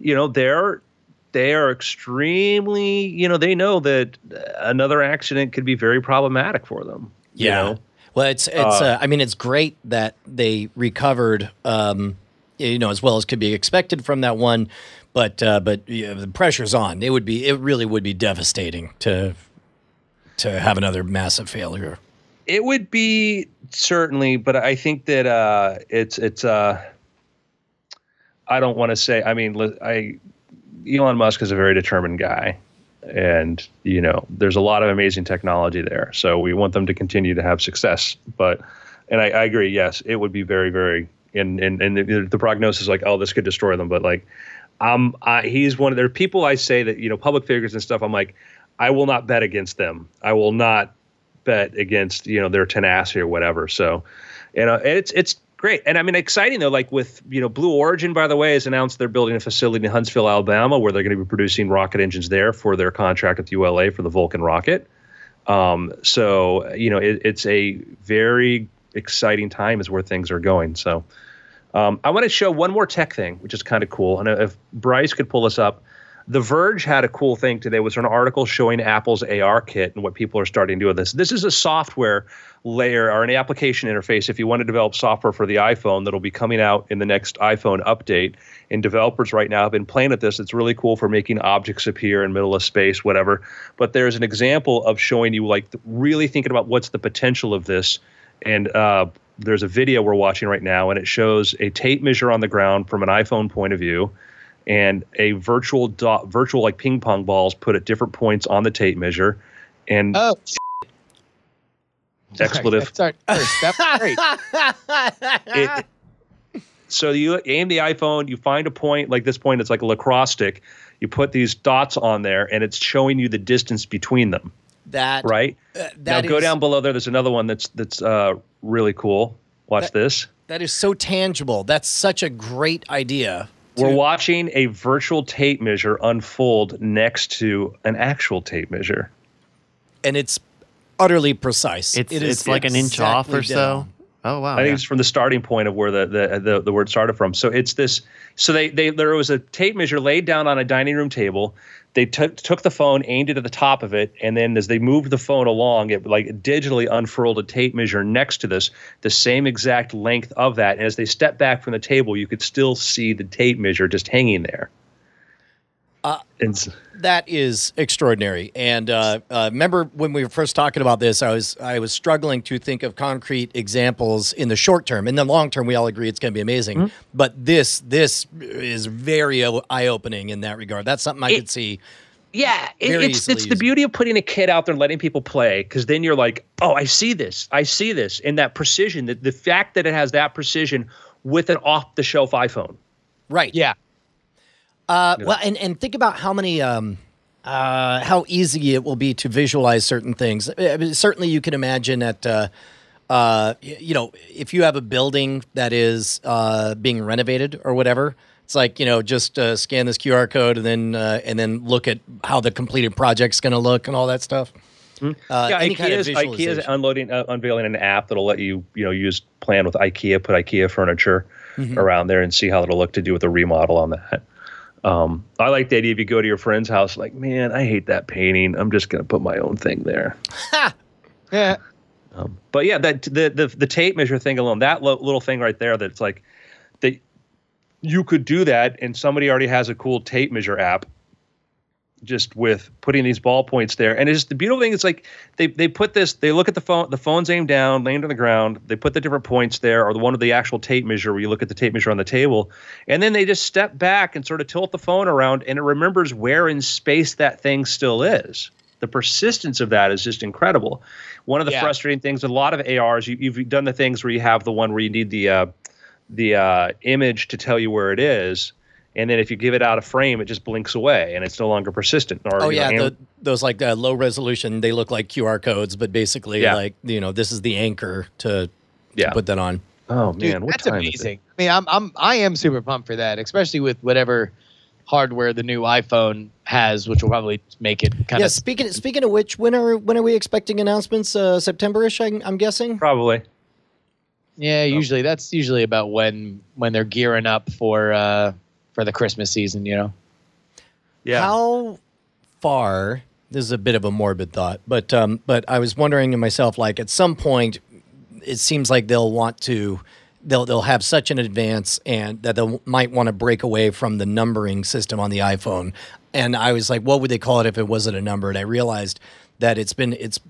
they are extremely, they know that another accident could be very problematic for them. Yeah. Well, it's great that they recovered, as well as could be expected from that one. But the pressure's on. It really would be devastating to have another massive failure. It would be, certainly, but I think that it's I don't want to say. I mean, Elon Musk is a very determined guy, and there's a lot of amazing technology there. So we want them to continue to have success. And I agree. Yes, it would be very, very. And the prognosis is this could destroy them. But he's one of their people. I say that public figures and stuff. I'm like, I will not bet against them. I will not bet against their tenacity or whatever. So, it's Great. And I mean, exciting though, like with, Blue Origin, by the way, has announced they're building a facility in Huntsville, Alabama, where they're going to be producing rocket engines there for their contract with ULA for the Vulcan rocket. So, it's a very exciting time is where things are going. So I want to show one more tech thing, which is kind of cool. And if Bryce could pull this up, The Verge had a cool thing today. It was an article showing Apple's AR kit and what people are starting to do with this. This is a software layer or an application interface if you want to develop software for the iPhone that'll be coming out in the next iPhone update. And developers right now have been playing with this. It's really cool for making objects appear in middle of space, whatever. But there's an example of showing you like really thinking about what's the potential of this. And there's a video we're watching right now, and it shows a tape measure on the ground from an iPhone point of view, and a virtual like ping pong balls put at different points on the tape measure, and expletive. Sorry. That's great. So you aim the iPhone, you find a point like this point. It's like a lacrosse stick. You put these dots on there, and it's showing you the distance between them. Right. Now go down below there. There's another one that's really cool. Watch this. That is so tangible. That's such a great idea. We're watching a virtual tape measure unfold next to an actual tape measure. And it's utterly precise. It's like an inch off or so. Oh, wow. I think it's from the starting point of where the word started from. So it's this. So there was a tape measure laid down on a dining room table. They took the phone, aimed it at the top of it, and then as they moved the phone along, it like digitally unfurled a tape measure next to this, the same exact length of that. And as they stepped back from the table, you could still see the tape measure just hanging there. That is extraordinary. And remember when we were first talking about this, I was struggling to think of concrete examples in the short term. In the long term, we all agree it's going to be amazing. Mm-hmm. But this is very eye-opening in that regard. That's something I could see. Yeah, it's the beauty of putting a kit out there and letting people play, because then you're like, oh, I see this. And that precision, the fact that it has that precision with an off-the-shelf iPhone. Right. Yeah. Well, and think about how many, how easy it will be to visualize certain things. Certainly, you can imagine that, if you have a building that is being renovated or whatever, it's like just scan this QR code and then look at how the completed project's going to look and all that stuff. Mm-hmm. IKEA's unveiling an app that'll let you plan with IKEA, put IKEA furniture around there and see how it'll look to do with a remodel on that. I like the idea if you go to your friend's house, like, man, I hate that painting. I'm just going to put my own thing there. Yeah. But yeah, that the tape measure thing alone, that little thing right there, that's like that you could do that, and somebody already has a cool tape measure app just with putting these ballpoints there. And it's the beautiful thing is like they put this, they look at the phone's aimed down, laying on the ground, they put the different points there, or the one of the actual tape measure where you look at the tape measure on the table, and then they just step back and sort of tilt the phone around, and it remembers where in space that thing still is. The persistence of that is just incredible. One of the frustrating things with a lot of ARs, you've done the things where you have the one where you need the image to tell you where it is. And then if you give it out a frame, it just blinks away and it's no longer persistent. Or, those like low resolution, they look like QR codes, but basically this is the anchor to put that on. Oh man, dude, that's amazing. I mean, I am super pumped for that, especially with whatever hardware the new iPhone has, which will probably make it kind of. Speaking of which, when are we expecting announcements? September-ish, I'm guessing. Probably. Yeah, usually that's about when they're gearing up for the Christmas season, Yeah. How far? This is a bit of a morbid thought, but I was wondering to myself, like at some point, it seems like they'll have such an advance and that they might want to break away from the numbering system on the iPhone. And I was like, what would they call it if it wasn't a number? And I realized that it's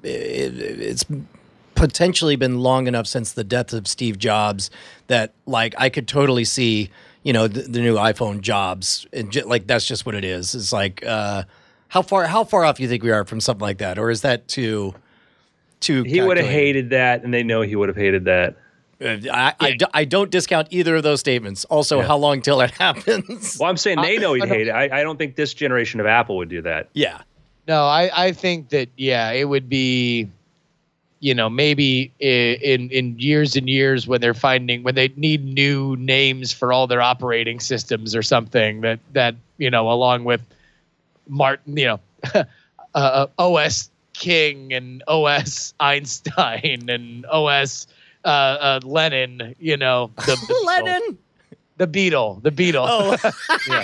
potentially been long enough since the death of Steve Jobs that like I could totally see the new iPhone Jobs, and that's just what it is. It's like how far off do you think we are from something like that, or is that too? He would have hated that, and they know he would have hated that. I don't discount either of those statements. Also, how long till it happens? Well, I'm saying they know he'd hate it. I don't think this generation of Apple would do that. Yeah. No, I think that it would be. maybe in years and years when they need new names for all their operating systems or something that along with Martin, OS King and OS Einstein and OS Lenin, the Lennon. The Beetle. Oh, Yeah.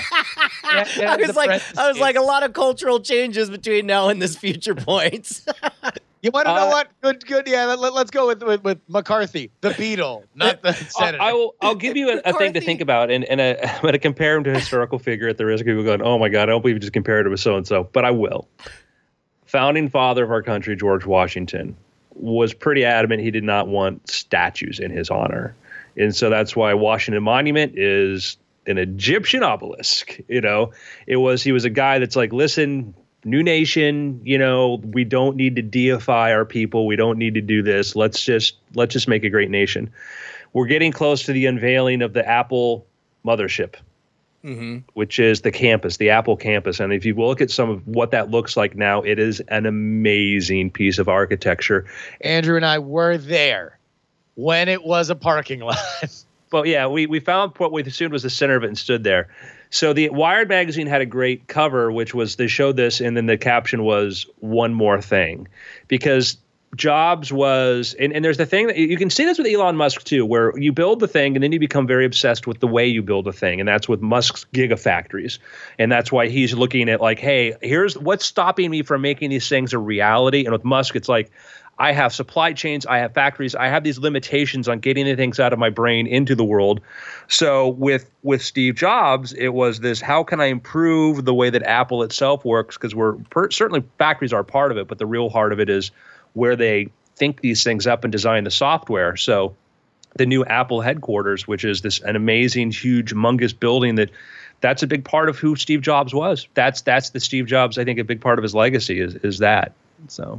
I was like a lot of cultural changes between now and this future point. You want to know what? Good. Yeah, let's go with McCarthy, the Beetle, not the senator. I'll give you a thing to think about, and I'm going to compare him to a historical figure at the risk of people going, oh my God, I don't believe you just compared him to so-and-so, but I will. Founding father of our country, George Washington, was pretty adamant he did not want statues in his honor. And so that's why Washington Monument is an Egyptian obelisk. He was a guy that's like, listen, new nation, we don't need to deify our people. We don't need to do this. Let's just make a great nation. We're getting close to the unveiling of the Apple mothership, which is the Apple campus. And if you look at some of what that looks like now, it is an amazing piece of architecture. Andrew and I were there when it was a parking lot. Well, yeah, we found what we assumed was the center of it and stood there. So the Wired magazine had a great cover, which was they showed this, and then the caption was "One more thing," because Jobs was, and there's the thing that you can see this with Elon Musk too, where you build the thing and then you become very obsessed with the way you build a thing, and that's with Musk's gigafactories, and that's why he's looking at like, hey, here's what's stopping me from making these things a reality. And with Musk, it's like, I have supply chains, I have factories, I have these limitations on getting the things out of my brain into the world. So with Steve Jobs, it was this, how can I improve the way that Apple itself works? Because certainly factories are part of it, but the real heart of it is where they think these things up and design the software. So the new Apple headquarters, which is an amazing, huge, humongous building that's a big part of who Steve Jobs was. That's the Steve Jobs, I think a big part of his legacy is that. So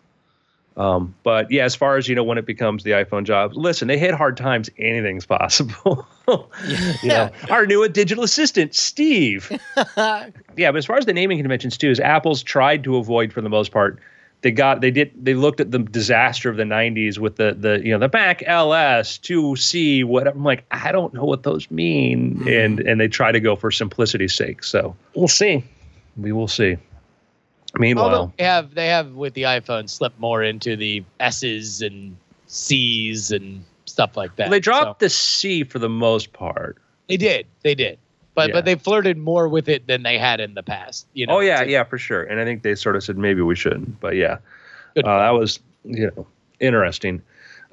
but yeah, as far as, when it becomes the iPhone Jobs, listen, they hit hard times. Anything's possible. Our new digital assistant, Steve. Yeah, but as far as the naming conventions too, is Apple's tried to avoid for the most part. They looked at the disaster of the 90s with the Mac LS 2C, whatever. I'm like, I don't know what those mean. And they try to go for simplicity's sake. So we'll see. We will see. Meanwhile, they have with the iPhone slipped more into the S's and C's and stuff like that. They dropped the C for the most part. They did. But they flirted more with it than they had in the past. Oh yeah, for sure. And I think they sort of said maybe we shouldn't. But yeah, that was interesting.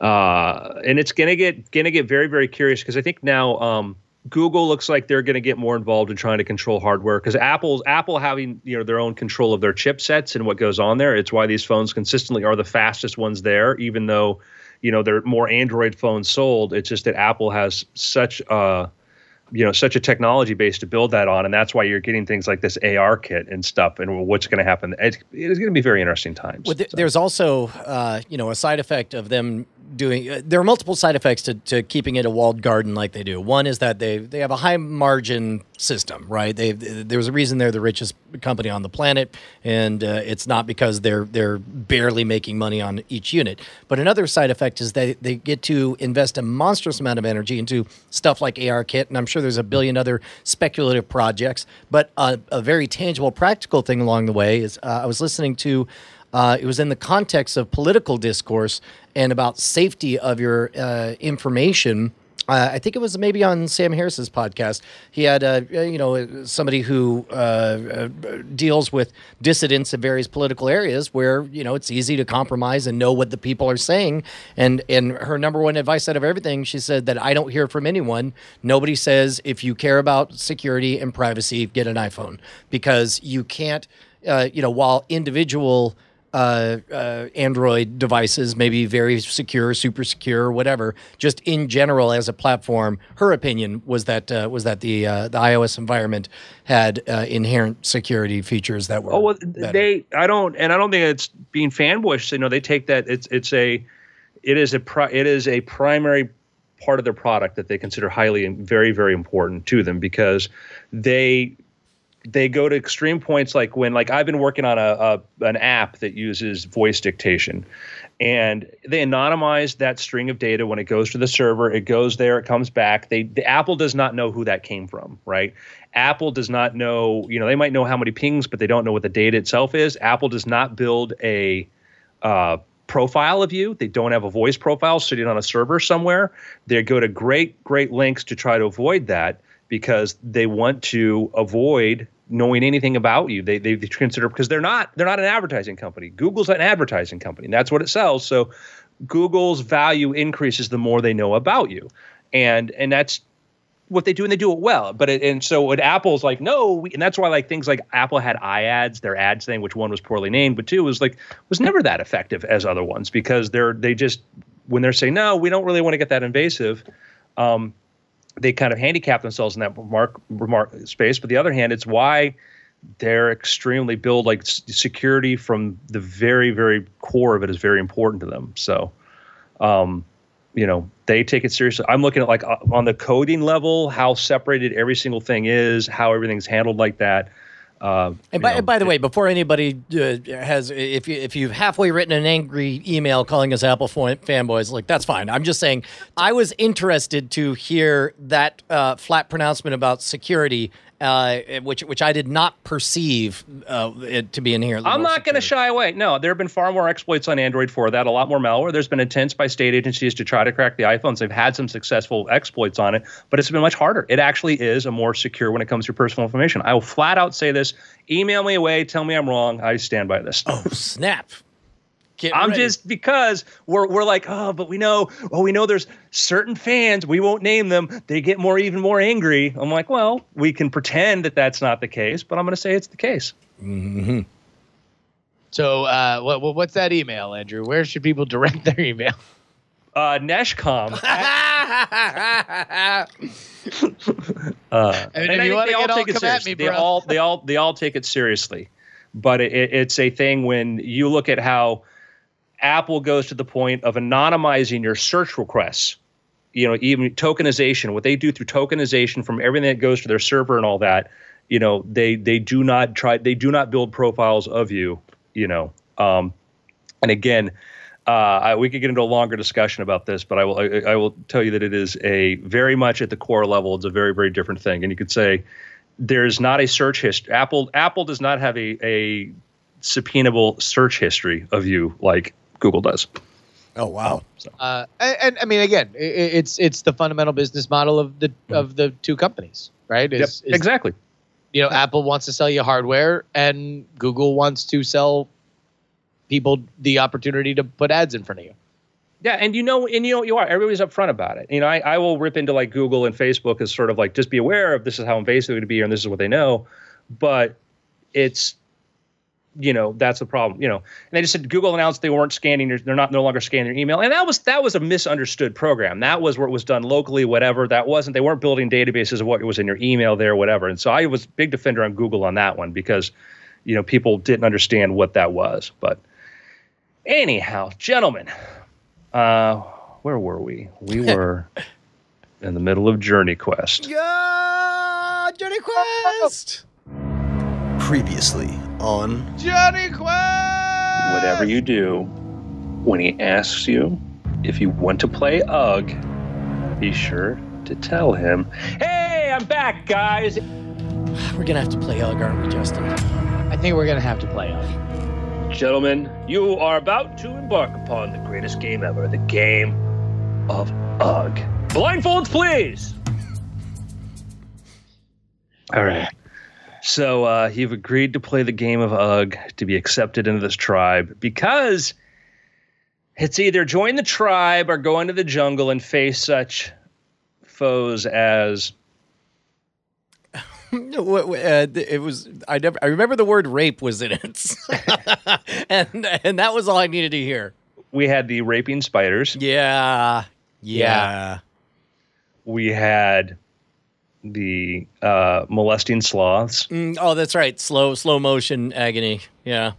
And it's gonna get very, very curious, because I think now Google looks like they're going to get more involved in trying to control hardware, because Apple having their own control of their chipsets and what goes on there. It's why these phones consistently are the fastest ones there, even though there are more Android phones sold. It's just that Apple has such a technology base to build that on, and that's why you're getting things like this AR kit and stuff. And what's going to happen? It's going to be very interesting times. Well, there's also a side effect of them doing. There are multiple side effects to keeping it a walled garden like they do. One is that they have a high margin system, right? There's a reason they're the richest company on the planet, and it's not because they're barely making money on each unit. But another side effect is that they get to invest a monstrous amount of energy into stuff like ARKit, and I'm sure there's a billion other speculative projects. But a very tangible, practical thing along the way is I was listening to. It was in the context of political discourse and about safety of your information. I think it was maybe on Sam Harris's podcast. He had somebody who deals with dissidents in various political areas where it's easy to compromise and know what the people are saying. And her number one advice out of everything, she said that I don't hear from anyone. Nobody says if you care about security and privacy, get an iPhone, because you can't. While individual Android devices may be very secure, super secure, whatever, just in general as a platform, her opinion was that the iOS environment had inherent security features that were better. I don't think it's being fanboyish. They take that it is a primary part of their product that they consider highly and very, very important to them, because they go to extreme points, like when I've been working on an app that uses voice dictation, And they anonymize that string of data when it goes to the server. It goes there, it comes back. The Apple does not know who that came from, right? Apple does not know, they might know how many pings, but they don't know what the data itself is. Apple does not build a profile of you. They don't have a voice profile sitting on a server somewhere. They go to great lengths to try to avoid that because they want to avoid knowing anything about you. They consider, because they're not an advertising company. Google's an advertising company, and that's what it sells. So Google's value increases the more they know about you, and that's what they do, and they do it well. And so what Apple's like, no, and that's why things like Apple had iAds, their ads thing, which one was poorly named, but two was never that effective as other ones, because they just, when they're saying no, we don't really want to get that invasive, they kind of handicap themselves in that remark space. But the other hand, it's why they're extremely build security from the very, very core of it is very important to them. So, they take it seriously. I'm looking at on the coding level, how separated every single thing is, how everything's handled like that. And by the way, before anybody if you've halfway written an angry email calling us Apple fanboys, that's fine. I'm just saying I was interested to hear that flat pronouncement about security, which I did not perceive it to be in here. I'm not going to shy away. No, there have been far more exploits on Android for that, a lot more malware. There's been attempts by state agencies to try to crack the iPhones. They've had some successful exploits on it, but it's been much harder. It actually is a more secure when it comes to your personal information. I will flat out say this. Email me away. Tell me I'm wrong. I stand by this. Oh, snap. I'm ready. Just because we're like, but we know there's certain fans, we won't name them, they get even more angry. I'm like, well, we can pretend that that's not the case, but I'm going to say it's the case. Mm-hmm. So what's that email, Andrew? Where should people direct their email? Neshcom. and if you want to get all come at me, bro. They all take it seriously, but it's a thing when you look at how Apple goes to the point of anonymizing your search requests, even tokenization, what they do through tokenization from everything that goes to their server and all that, they do not build profiles of you, and again, we could get into a longer discussion about this, but I will tell you that it is a very much at the core level. It's a very, very different thing. And you could say there's not a search history. Apple does not have a subpoenable search history of you like Google does. Oh wow! So. And I mean, again, it's the fundamental business model of the two companies, right? Exactly. Apple wants to sell you hardware, and Google wants to sell people the opportunity to put ads in front of you. Yeah, and you know what you are. Everybody's upfront about it. I will rip into Google and Facebook as sort of just be aware of this is how invasive they're going to be, and this is what they know. But it's that's the problem. And they just said Google announced they weren't scanning they're no longer scanning your email, and that was a misunderstood program. That was where it was done locally, whatever. They weren't building databases of what was in your email there, whatever. And so I was a big defender on Google on that one because people didn't understand what that was. But anyhow, gentlemen, where were we? We were in the middle of Journey Quest. Yeah, Journey Quest. Previously on Journey Quest. Whatever you do, when he asks you if you want to play UGG, be sure to tell him, "Hey, I'm back, guys." We're gonna have to play UGG, aren't we, Justin? I think we're gonna have to play UGG. Gentlemen, you are about to embark upon the greatest game ever, the game of UGG. Blindfolds, please. All right. So you've agreed to play the game of UGG to be accepted into this tribe because it's either join the tribe or go into the jungle and face such foes as. It was. I remember the word rape was in it, and that was all I needed to hear. We had the raping spiders. Yeah. We had the molesting sloths. Oh, that's right. Slow motion agony. Yeah.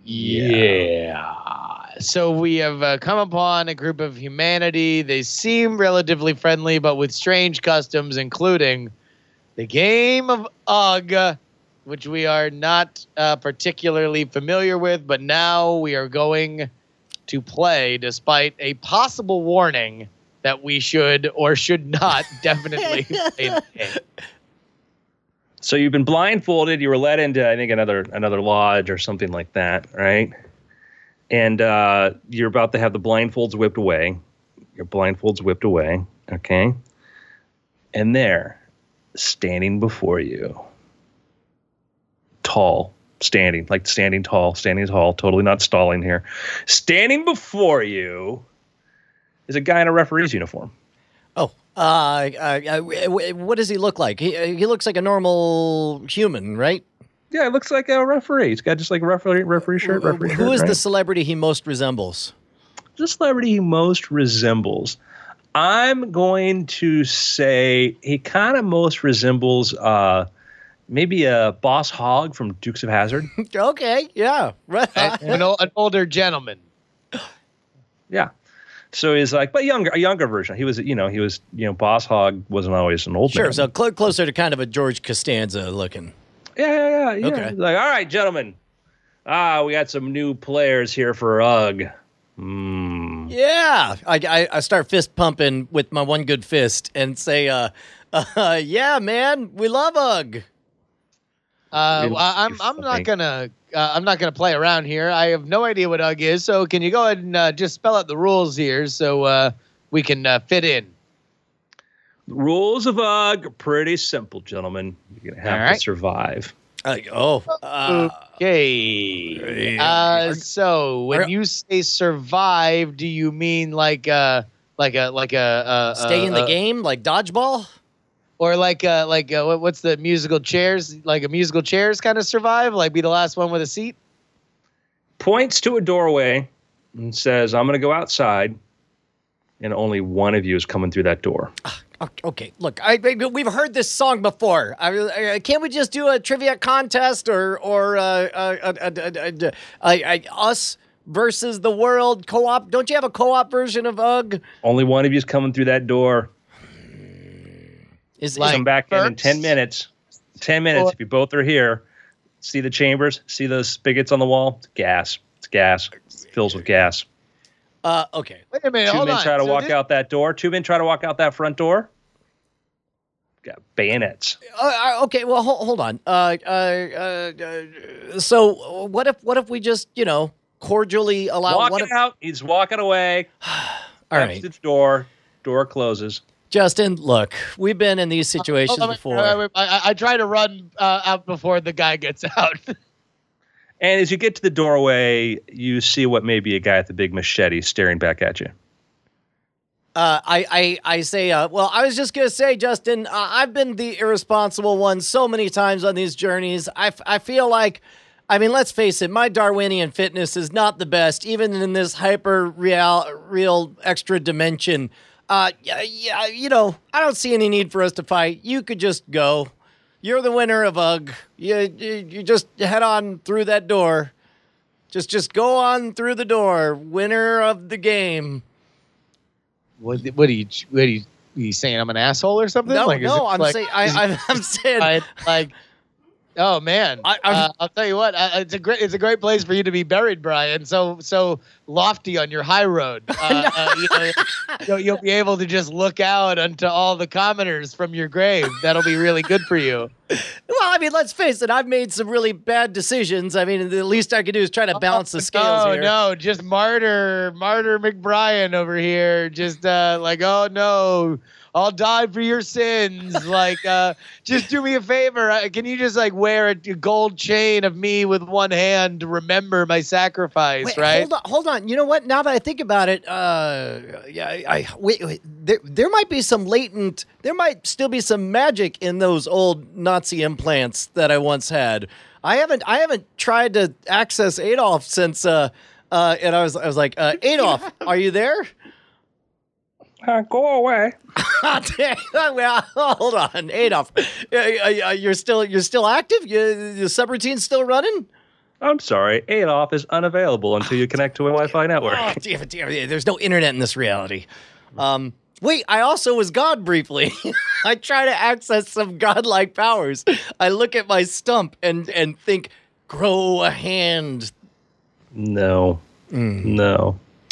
So we have come upon a group of humanity. They seem relatively friendly, but with strange customs, including the game of UGG, which we are not particularly familiar with, but now we are going to play despite a possible warning that we should or should not definitely play the game. So you've been blindfolded. You were led into, I think, another lodge or something like that, right? And you're about to have the blindfolds whipped away. Your blindfolds whipped away, okay? And there, standing before you, tall, standing tall, totally not stalling here. Standing before you is a guy in a referee's uniform. Oh, what does he look like? He looks like a normal human, right? Yeah, it looks like a referee. He's got just like a referee shirt. Who is right? the celebrity he most resembles? The celebrity he most resembles. I'm going to say he kind of most resembles maybe a Boss Hogg from Dukes of Hazzard. Okay, yeah, right. An older gentleman. Yeah. So he's like, but a younger version. He was, Boss Hogg wasn't always an old man. Sure, so closer to kind of a George Costanza looking. Yeah. Okay. Like, all right, gentlemen. We got some new players here for UGG. Yeah, I start fist pumping with my one good fist and say, yeah, man, we love UGG. I'm not gonna play around here. I have no idea what UGG is. So can you go ahead and just spell out the rules here so we can fit in? The rules of UGG are pretty simple, gentlemen. You're gonna have to survive. Okay. So when you say survive, do you mean like a stay in the game, like dodgeball? Or what's the musical chairs? Like a musical chairs kind of survive? Like be the last one with a seat? Points to a doorway and says, I'm going to go outside, and only one of you is coming through that door. Okay, look, we've heard this song before. Can't we just do a trivia contest or us versus the world co-op? Don't you have a co-op version of UGG? Only one of you is coming through that door. Come back in 10 minutes. 10 minutes. If you both are here, see the chambers, see those spigots on the wall? It's gas. It fills with gas. Okay. Wait a minute. Two men try to walk out that door. Two men try to walk out that front door. Got bayonets. Okay. Well, hold on. So what if we just cordially allow walking out? He's walking away. All right. The door. Door closes. Justin, look, we've been in these situations before. I try to run out before the guy gets out. And as you get to the doorway, you see what may be a guy with a big machete staring back at you. I say, well, I was just going to say, Justin, I've been the irresponsible one so many times on these journeys. I feel like, let's face it, my Darwinian fitness is not the best, even in this real extra dimension. I don't see any need for us to fight. You could just go. You're the winner of UGG. You just head on through that door. Just go on through the door. Winner of the game. What are you saying? I'm an asshole or something? No, I'm saying. Oh man! I'll tell you what. It's a great place for you to be buried, Brian. So lofty on your high road. You'll be able to just look out onto all the commoners from your grave. That'll be really good for you. Well, let's face it. I've made some really bad decisions. The least I can do is try to balance the scales here. No, just martyr McBrien over here. Just oh no. I'll die for your sins. Just do me a favor. Can you just wear a gold chain of me with one hand to remember my sacrifice? Wait, right? Hold on. You know what? Now that I think about it, wait. There might be some latent. There might still be some magic in those old Nazi implants that I once had. I haven't tried to access Adolf since. And I was like, Adolf, are you there? Go away. Well, hold on, Adolf. You're still active? Your subroutine's still running? I'm sorry, Adolf is unavailable until you connect to a Wi-Fi network. Oh, damn it. There's no internet in this reality. Wait, I also was God briefly. I try to access some godlike powers. I look at my stump and think, grow a hand. No. No.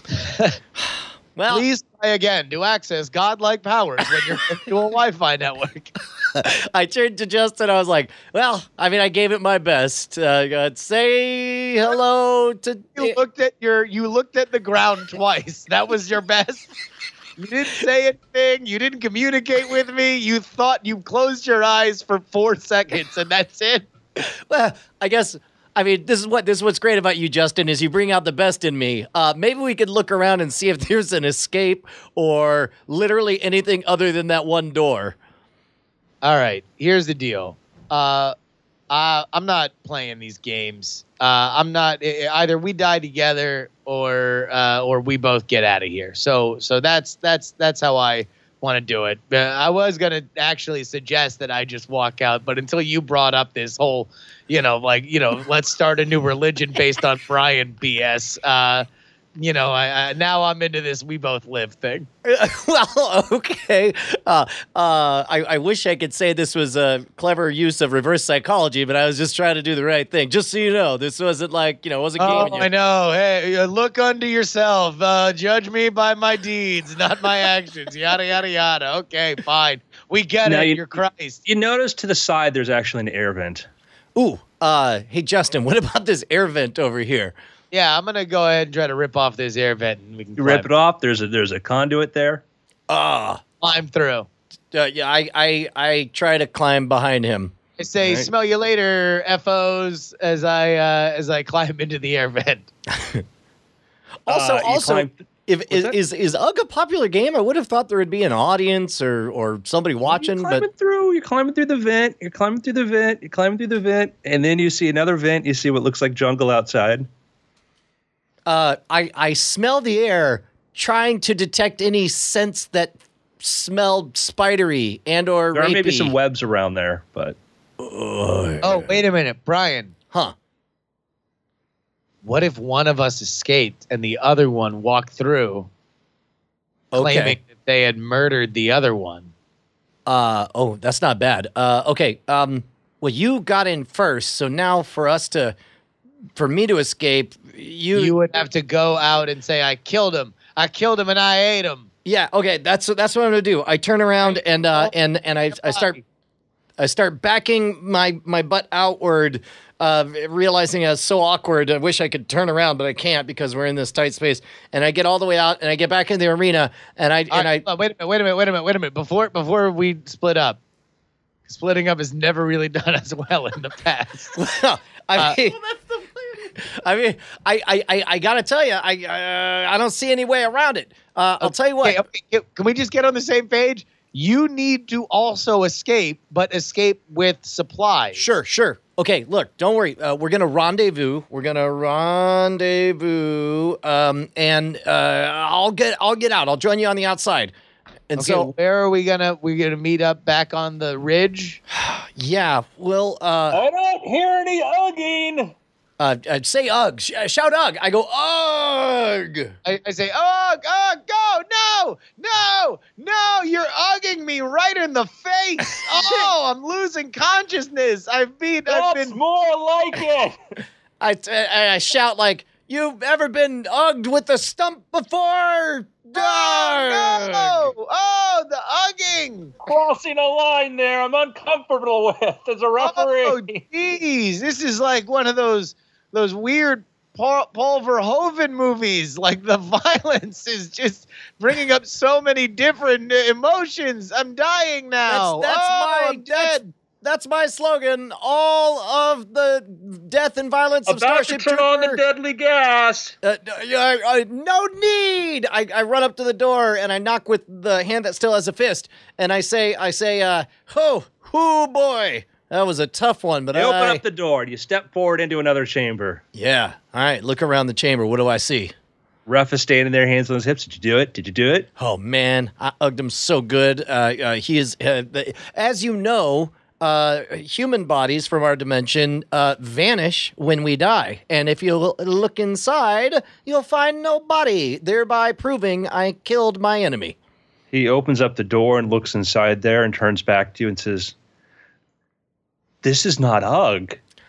Well, Please try again to access godlike powers when you're into a Wi-Fi network. I turned to Justin. I was like, well, I mean, I gave it my best. Say hello to. You looked at the ground twice. That was your best. You didn't say anything. You didn't communicate with me. You thought you closed your eyes for 4 seconds, and that's it. Well, I guess. I mean, this is what's great about you, Justin, is you bring out the best in me. Maybe we could look around and see if there's an escape or literally anything other than that one door. All right, here's the deal. I'm not playing these games. I'm not either. We die together, or we both get out of here. So that's how I want to do it. I was gonna actually suggest that I just walk out, but until you brought up this whole, let's start a new religion based on Brian BS. Now I'm into this we both live thing. Well, okay. I wish I could say this was a clever use of reverse psychology, but I was just trying to do the right thing. Just so you know, this wasn't wasn't gaming you. I know. Hey, look unto yourself. Judge me by my deeds, not my actions. Yada, yada, yada. Okay, fine. We get Now it. you- You're Christ. You notice to the side there's actually an air vent. Ooh, hey, Justin, what about this air vent over here? Yeah, I'm going to go ahead and try to rip off this air vent, and we can You rip it off. There's a conduit there. climb through. Yeah, I try to climb behind him. I say, Right. smell you later, FOs, as I climb into the air vent. Also, You climb- is UGG a popular game? I would have thought there would be an audience or somebody watching, You're but climbing through the vent. You're climbing through the vent. You're climbing through the vent, and then you see another vent. You see what looks like jungle outside. I smell the air, trying to detect any scents that smelled spidery and or There are maybe rapey. some webs around there, but Oh, wait a minute, Brian. Huh? What if one of us escaped and the other one walked through, claiming Okay. that they had murdered the other one? Oh, that's not bad. Okay. Well, you got in first, so now for me to escape, You would have to go out and say, I killed him and I ate him. Yeah. Okay. That's what I'm gonna do. I turn around and I start backing my butt outward, realizing it's so awkward. I wish I could turn around, but I can't because we're in this tight space. And I get all the way out and I get back in the arena and I Wait a minute. Before we split up, splitting up has never really done as well in the past. I gotta tell you, I don't see any way around it. I'll tell you what. Okay, can we just get on the same page? You need to also escape, but escape with supplies. Sure. Okay, look, don't worry. We're gonna rendezvous. And I'll get out. I'll join you on the outside. And Okay, so, where are we gonna meet up back on the ridge? yeah, well, I don't hear any ugging. I'd say Ugg. Shout Ugg. I go Ugg. I say, go, no, you're ugging me right in the face. Oh, I'm losing consciousness. I've been more like it. I shout like, "You've ever been ugged with the stump before?" Oh, the ugging. Crossing a line there. I'm uncomfortable with as a Oh, jeez. This is like one of those weird Paul Verhoeven movies. Like the violence is just bringing up so many different emotions. I'm dying now. I'm dead. That's my slogan. All of the death and violence of About to Starship turn Trooper. on the deadly gas. No need. I run up to the door and I knock with the hand that still has a fist, and I say, oh boy, that was a tough one. But You open up the door and you step forward into another chamber. yeah. All right, look around the chamber. What do I see? Ruff is standing there, hands on his hips. Did you do it? Did you do it? Oh man, I ugged him so good. He is, as you know. Human bodies from our dimension vanish when we die. And if you look inside, you'll find no body, thereby proving I killed my enemy. He opens up the door and looks inside there and turns back to you and says, "This is not Ugg."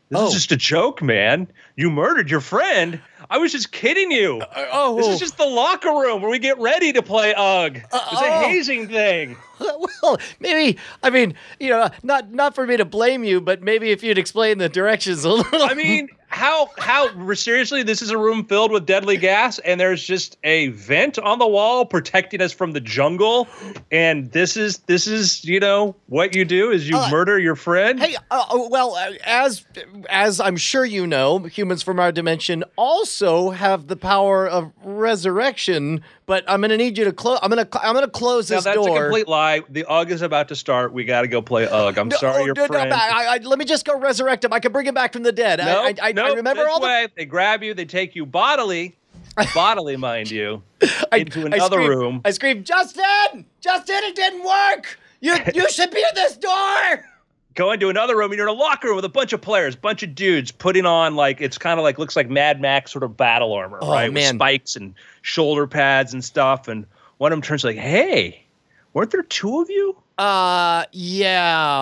This is just a joke, man. You murdered your friend. I was just kidding you. This is just the locker room where we get ready to play UGG. It's a hazing thing. Well, maybe, I mean, not for me to blame you, but maybe if you'd explain the directions a little. I mean, how seriously, this is a room filled with deadly gas, and there's just a vent on the wall protecting us from the jungle, and this is what you do is you murder your friend. Hey, well, as I'm sure you know, humans from our dimension also have the power of resurrection. But I'm gonna need you to close. I'm gonna close this door. That's a complete lie. The UGG is about to start. We got to go play UGG. I'm sorry, your friend. Let me just go resurrect him. I can bring him back from the dead. I remember all the. They grab you. They take you bodily, mind you, into another room. I scream, Justin, it didn't work. You should be in this door. Go into another room, and you're in a locker room with a bunch of players, bunch of dudes putting on looks like Mad Max sort of battle armor, right? Man. With spikes and shoulder pads and stuff. And one of them turns like, hey, weren't there two of you? Yeah,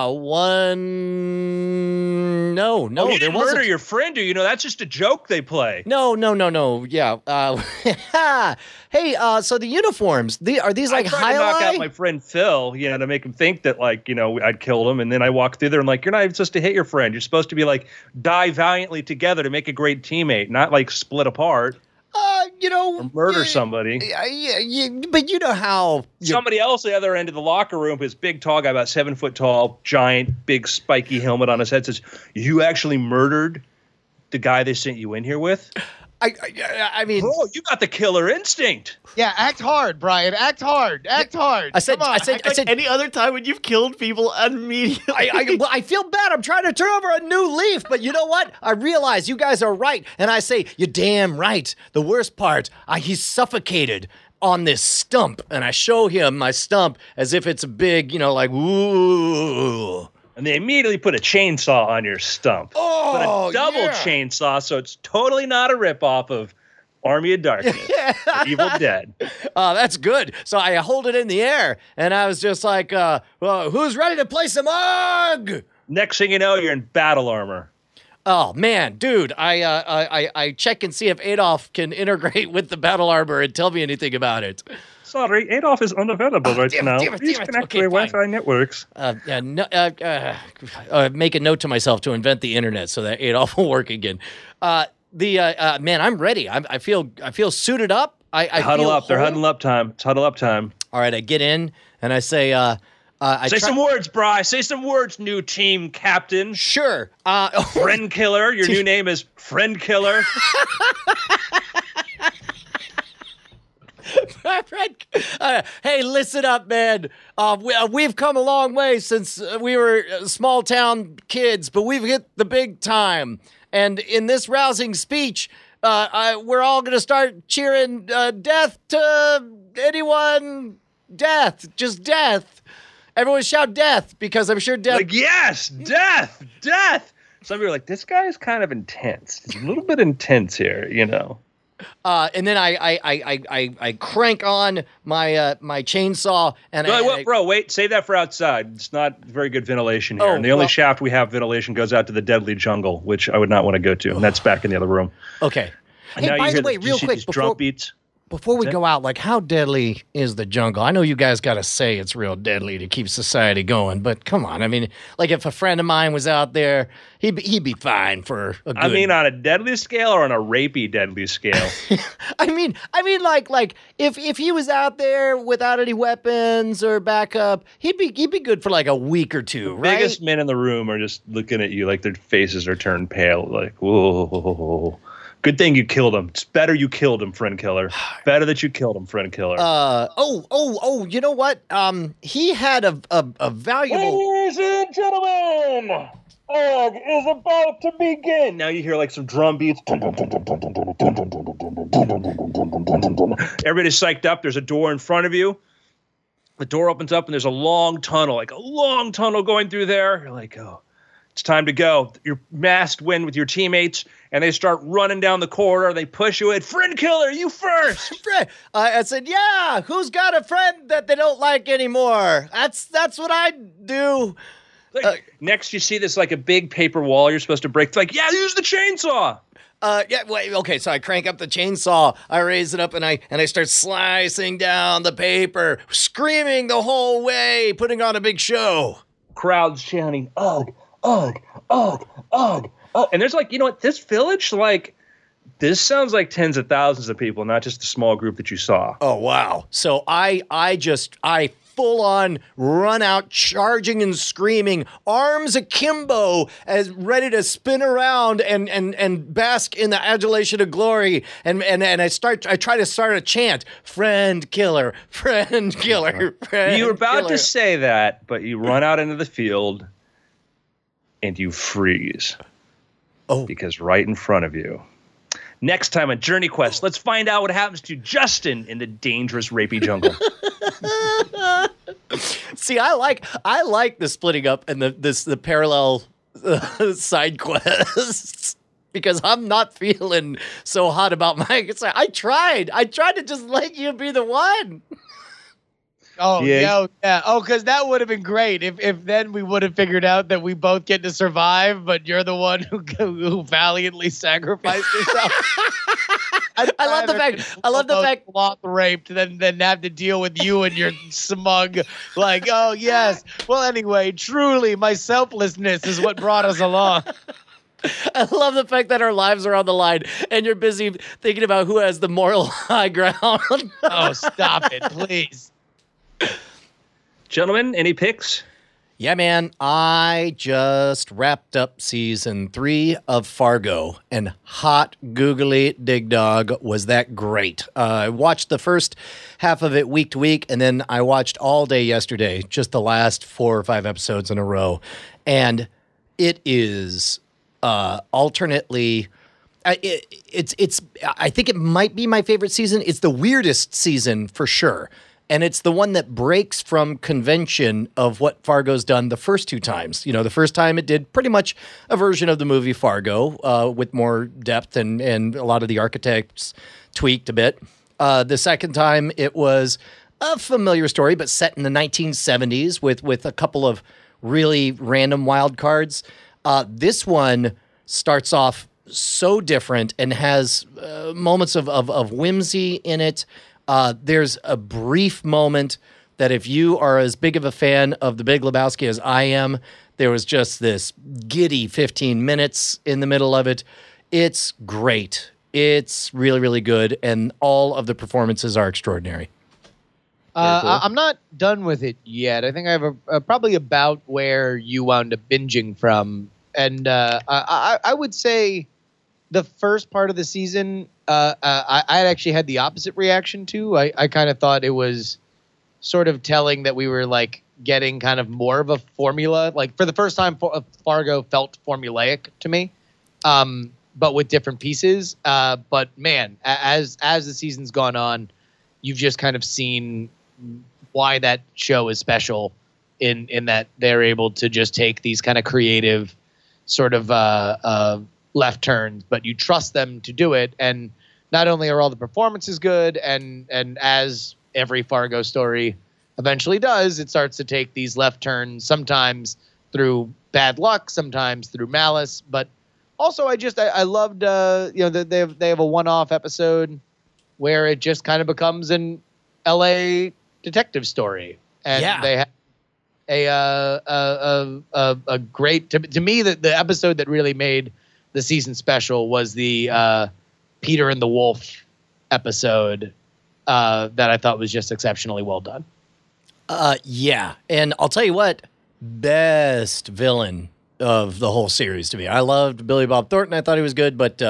one. No, you there didn't wasn't. murder your friend, do you know? That's just a joke they play. No. Yeah. Hey, so the uniforms, are these like I tried to knock out highlight? my friend Phil, to make him think that I'd killed him, and then I walked through there and you're not even supposed to hit your friend. You're supposed to be die valiantly together to make a great teammate, not split apart. Or murder somebody. But you know how somebody else at the other end of the locker room, his big tall guy, about 7 foot tall, giant, big spiky helmet on his head, says, "You actually murdered the guy they sent you in here with?" I mean, bro, you got the killer instinct. Yeah, act hard, Brian. Act hard. Act hard. I said, Come on. I said, Any other time when you've killed people immediately. I feel bad. I'm trying to turn over a new leaf, but you know what? I realize you guys are right, and I say, you're damn right. The worst part, he's suffocated on this stump, and I show him my stump as if it's a big, ooh. And they immediately put a chainsaw on your stump. Oh, but a double chainsaw, so it's totally not a ripoff of Army of Darkness, or Evil Dead. That's good. So I hold it in the air, and I was just like, well, who's ready to play some UGG? Next thing you know, you're in battle armor. Oh, man, dude, I check and see if Adolf can integrate with the battle armor and tell me anything about it. Sorry, Adolf is unavailable now. Please connect to Wi-Fi networks. Make a note to myself to invent the internet so that Adolf will work again. Man, I'm ready. I feel suited up. Huddle up. They're huddle up time. It's huddle up time. All right, I get in and I say, say some words, Bri. Say some words, new team captain. Sure. Friend Killer. Your new name is Friend Killer. Hey, listen up, man. We've come a long way since we were small town kids, but we've hit the big time. And in this rousing speech, we're all going to start cheering death to anyone. Death. Just death. Everyone shout death, because I'm sure death. Yes, death. Some people are like, this guy is kind of intense. He's a little bit intense here, And then I crank on my chainsaw and wait, save that for outside. It's not very good ventilation here, and the only shaft we have ventilation goes out to the deadly jungle, which I would not want to go to, and that's back in the other room. Okay. And hey, now by you the hear way, real quick, drum beats. Before we go out, how deadly is the jungle? I know you guys got to say it's real deadly to keep society going, but come on. I mean, if a friend of mine was out there, he'd be fine for a good... I mean, on a deadly scale or on a rapey deadly scale? I mean, if he was out there without any weapons or backup, he'd be good for a week or two, right? The biggest men in the room are just looking at you like their faces are turned pale, whoa. Good thing you killed him. It's better you killed him, Friend Killer. Better that you killed him, Friend Killer. You know what? He had a valuable... Ladies and gentlemen, UGG is about to begin. Now you hear some drum beats. Everybody's psyched up. There's a door in front of you. The door opens up and there's a long tunnel, going through there. You're like, oh. It's time to go. You're masked with your teammates, and they start running down the corridor. They push you in. Friend Killer, you first. I said, yeah, who's got a friend that they don't like anymore? That's what I do. Next, you see this like a big paper wall you're supposed to break. It's like, yeah, use the chainsaw. Okay, so I crank up the chainsaw, I raise it up, and I start slicing down the paper, screaming the whole way, putting on a big show. Crowds shouting, ugh, ugh, ugh, ugh, ugh. And there's like, you know what, this village, like, this sounds like tens of thousands of people, not just a small group that you saw. Oh, wow. So I full on run out, charging and screaming, arms akimbo, as ready to spin around and bask in the adulation of glory. And I try to start a chant, friend killer, friend killer, friend You were about killer. to say that, but you run out into the field and you freeze. Oh. Because right in front of you. Next time on Journey Quest, let's find out what happens to Justin in the dangerous, rapey jungle. See, I like the splitting up and the parallel side quests because I'm not feeling so hot about my. I tried to just let you be the one. Oh, Yeah. yeah. Oh, because that would have been great if then we would have figured out that we both get to survive, but you're the one who valiantly sacrificed yourself. I love the fact sloth raped than have to deal with you and your smug like, oh yes. Well, anyway, truly, my selflessness is what brought us along. I love the fact that our lives are on the line and you're busy thinking about who has the moral high ground. Oh, stop it, please. Gentlemen, any picks? Yeah, man, I just wrapped up season 3 of Fargo, and hot googly dig dog, was that great. I watched the first half of it week to week, and then I watched all day yesterday, just the last 4 or 5 episodes in a row, and it is alternately... I think it might be my favorite season. It's the weirdest season for sure. And it's the one that breaks from convention of what Fargo's done the first 2 times. You know, the first time it did pretty much a version of the movie Fargo with more depth and a lot of the architects tweaked a bit. The second time it was a familiar story, but set in the 1970s with a couple of really random wild cards. This one starts off so different and has moments of whimsy in it. There's a brief moment that if you are as big of a fan of The Big Lebowski as I am, there was just this giddy 15 minutes in the middle of it. It's great. It's really, really good, and all of the performances are extraordinary. I'm not done with it yet. I think I have probably about where you wound up binging from. And I would say the first part of the season, I actually had the opposite reaction to. I kind of thought it was sort of telling that we were like getting kind of more of a formula. Like for the first time, Fargo felt formulaic to me, but with different pieces. But man, as the season's gone on, you've just kind of seen why that show is special in that they're able to just take these kind of creative sort of left turns, but you trust them to do it. And not only are all the performances good, and as every Fargo story eventually does, it starts to take these left turns, sometimes through bad luck, sometimes through malice. But also, I loved they have a one-off episode where it just kind of becomes an LA detective story, and they have a great to me the episode that really made the season special was the Peter and the Wolf episode that I thought was just exceptionally well done. Yeah, and I'll tell you what, best villain of the whole series to me. I loved Billy Bob Thornton. I thought he was good, but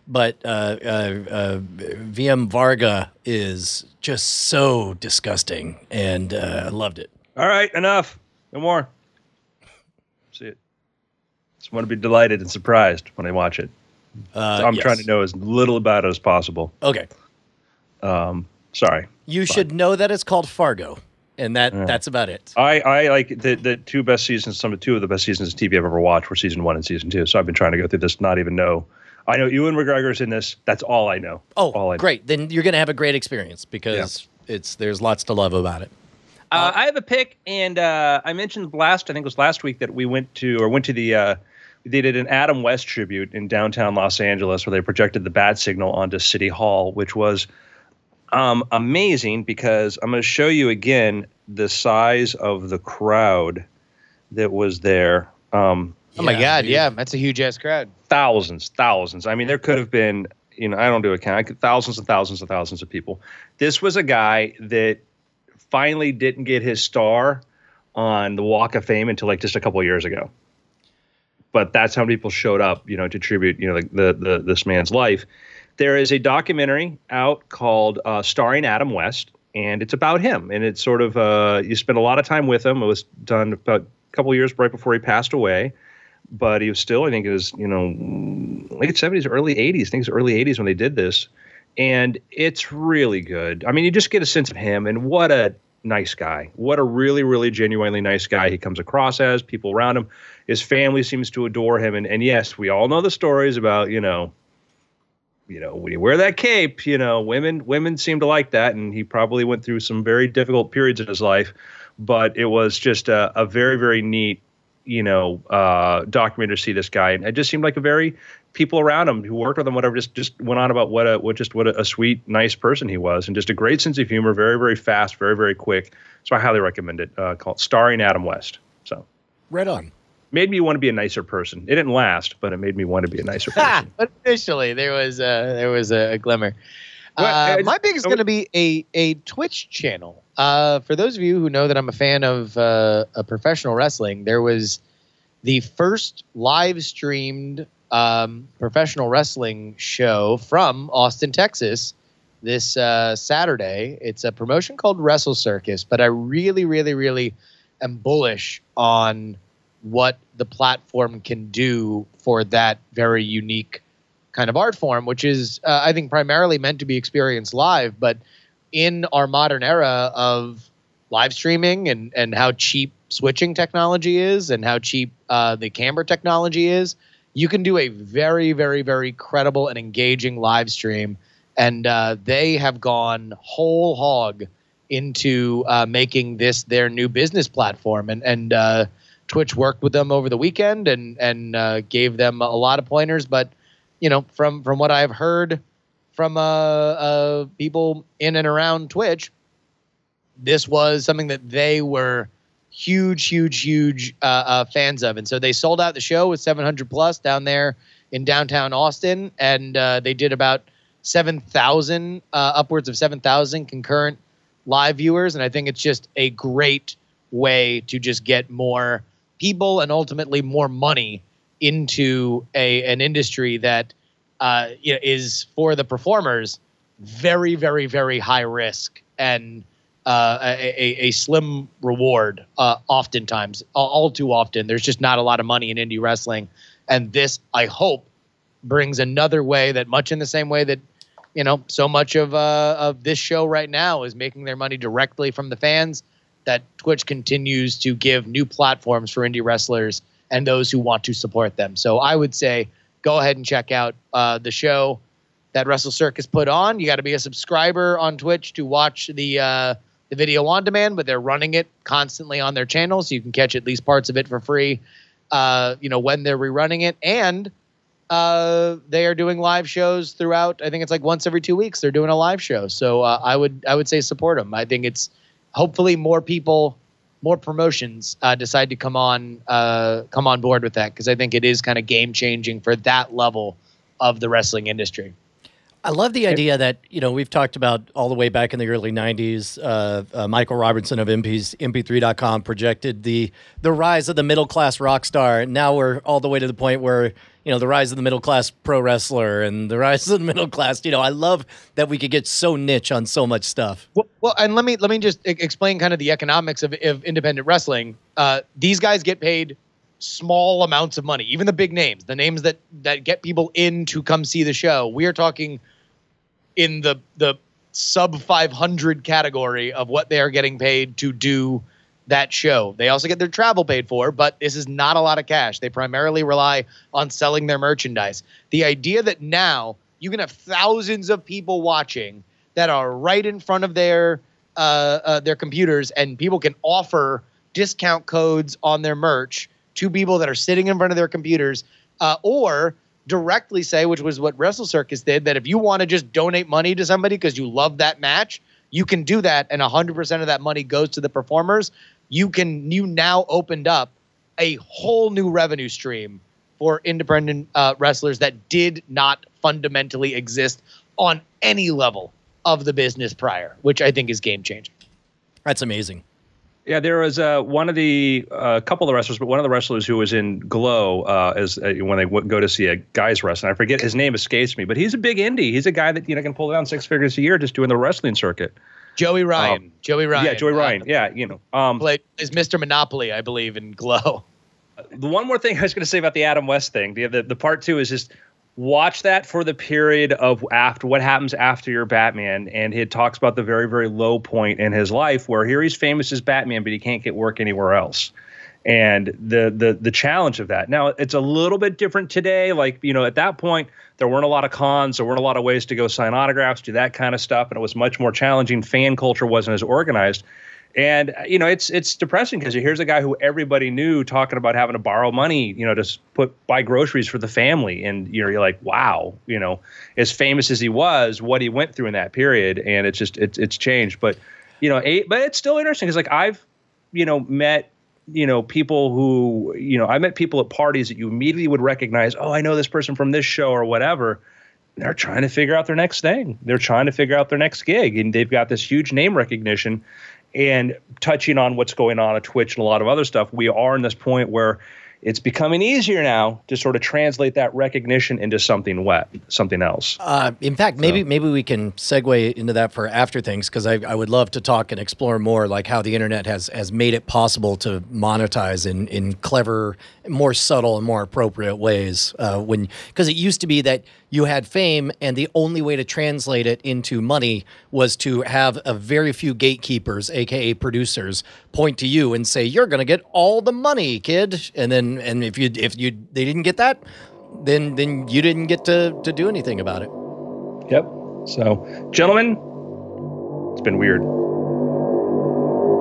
VM Varga is just so disgusting, and I loved it. All right, enough. No more. See it. Just want to be delighted and surprised when I watch it. I'm trying to know as little about it as possible. Okay. Sorry. You should know that it's called Fargo, and that's about it. I like the two best seasons, two of the best seasons of TV I've ever watched were season 1 and season 2. So I've been trying to go through this, not even know. I know Ewan McGregor's in this. That's all I know. Oh, great. Then you're going to have a great experience because there's lots to love about it. I have a pick, and I mentioned I think it was last week that we went to the they did an Adam West tribute in downtown Los Angeles where they projected the bat signal onto City Hall, which was amazing because I'm going to show you again the size of the crowd that was there. Oh my God, yeah, that's a huge ass crowd. Thousands. I mean, there could have been, I don't do a count, thousands and thousands and thousands of people. This was a guy that finally didn't get his star on the Walk of Fame until like just a couple of years ago. But that's how many people showed up, to tribute, this man's life. There is a documentary out called Starring Adam West, and it's about him. And it's sort of, you spend a lot of time with him. It was done about a couple of years right before he passed away. But he was still, I think it was, late 70s, early 80s. I think it was early 80s when they did this. And it's really good. I mean, you just get a sense of him, and what a nice guy. What a really, really genuinely nice guy he comes across as. People around him. His family seems to adore him. And yes, we all know the stories about, when you wear that cape, women seem to like that. And he probably went through some very difficult periods in his life. But it was just a very, very neat, documentary to see this guy. And it just seemed like people around him who worked with him, whatever, just went on about what a sweet, nice person he was, and just a great sense of humor, very, very fast, very, very quick. So I highly recommend it. Called Starring Adam West. So right on. Made me want to be a nicer person. It didn't last, but it made me want to be a nicer person. But officially, there was a glimmer. My pick is going to be a Twitch channel. For those of you who know that I'm a fan of a professional wrestling, there was the first live streamed professional wrestling show from Austin, Texas this Saturday. It's a promotion called Wrestle Circus, but I really, really, really am bullish on what the platform can do for that very unique kind of art form, which is, I think, primarily meant to be experienced live. But in our modern era of live streaming and how cheap switching technology is and how cheap the camera technology is, you can do a very, very, very credible and engaging live stream. And they have gone whole hog into making this their new business platform. And Twitch worked with them over the weekend and gave them a lot of pointers. But, from what I've heard from people in and around Twitch, this was something that they were huge fans of. And so they sold out the show with 700 plus down there in downtown Austin. And they did about 7,000, upwards of 7,000 concurrent live viewers. And I think it's just a great way to just get more people and ultimately more money into an industry that is, for the performers, very, very, very high risk and a slim reward. Oftentimes, all too often, there's just not a lot of money in indie wrestling, and this, I hope, brings another way that, much in the same way that so much of this show right now is making their money directly from the fans, that Twitch continues to give new platforms for indie wrestlers and those who want to support them. So I would say go ahead and check out the show that Wrestle Circus put on. You got to be a subscriber on Twitch to watch the video on demand, but they're running it constantly on their channel, so you can catch at least parts of it for free, when they're rerunning it. And they are doing live shows throughout. I think it's like once every 2 weeks they're doing a live show. So I would say support them. I think it's hopefully more people, more promotions decide to come on board with that, because I think it is kind of game changing for that level of the wrestling industry. I love the idea that, we've talked about all the way back in the early 90s. Michael Robertson of MP3.com projected the rise of the middle-class rock star. Now we're all the way to the point where, the rise of the middle-class pro wrestler and the rise of the middle class. I love that we could get so niche on so much stuff. Well, and let me just explain kind of the economics of independent wrestling. These guys get paid small amounts of money, even the big names, the names that get people in to come see the show. We are talking in the sub 500 category of what they are getting paid to do that show. They also get their travel paid for, but this is not a lot of cash. They primarily rely on selling their merchandise. The idea that now you can have thousands of people watching that are right in front of their their computers, and people can offer discount codes on their merch to people that are sitting in front of their computers, or directly say, which was what Wrestle Circus did, that if you want to just donate money to somebody because you love that match, you can do that, and 100% of that money goes to the performers. You now opened up a whole new revenue stream for independent wrestlers that did not fundamentally exist on any level of the business prior, which I think is game changing. That's amazing. Yeah, there was one of the couple of the wrestlers, but one of the wrestlers who was in Glow when they go to see a guy's wrestling. I forget, his name escapes me, but he's a big indie. He's a guy that can pull down 6 figures a year just doing the wrestling circuit. Joey Ryan. Yeah, Joey Ryan. Yeah, is Mr. Monopoly, I believe, in Glow. The one more thing I was going to say about the Adam West thing, the part 2 is just watch that for the period of after what happens after you're Batman, and he talks about the very, very low point in his life where here he's famous as Batman, but he can't get work anywhere else. And the challenge of that. Now, it's a little bit different today. Like, at that point, there weren't a lot of cons. There weren't a lot of ways to go sign autographs, do that kind of stuff. And it was much more challenging. Fan culture wasn't as organized. And, it's depressing because here's a guy who everybody knew talking about having to borrow money, to buy groceries for the family. And, you're like, wow, as famous as he was, what he went through in that period. And it's just, it's changed. But, but it's still interesting because, like, I've, met, people who, I met people at parties that you immediately would recognize, oh, I know this person from this show or whatever. They're trying to figure out their next thing. They're trying to figure out their next gig. And they've got this huge name recognition. And touching on what's going on at Twitch and a lot of other stuff, we are in this point where it's becoming easier now to sort of translate that recognition into something else. In fact, maybe we can segue into that for after things, because I would love to talk and explore more like how the internet has made it possible to monetize in clever, more subtle and more appropriate ways. Because it used to be that you had fame and the only way to translate it into money was to have a very few gatekeepers, aka producers, point to you and say, you're going to get all the money, kid. And if they didn't get that, then you didn't get to do anything about it. Yep. So, gentlemen, it's been weird.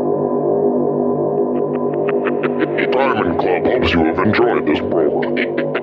Diamond Club hopes you have enjoyed this program.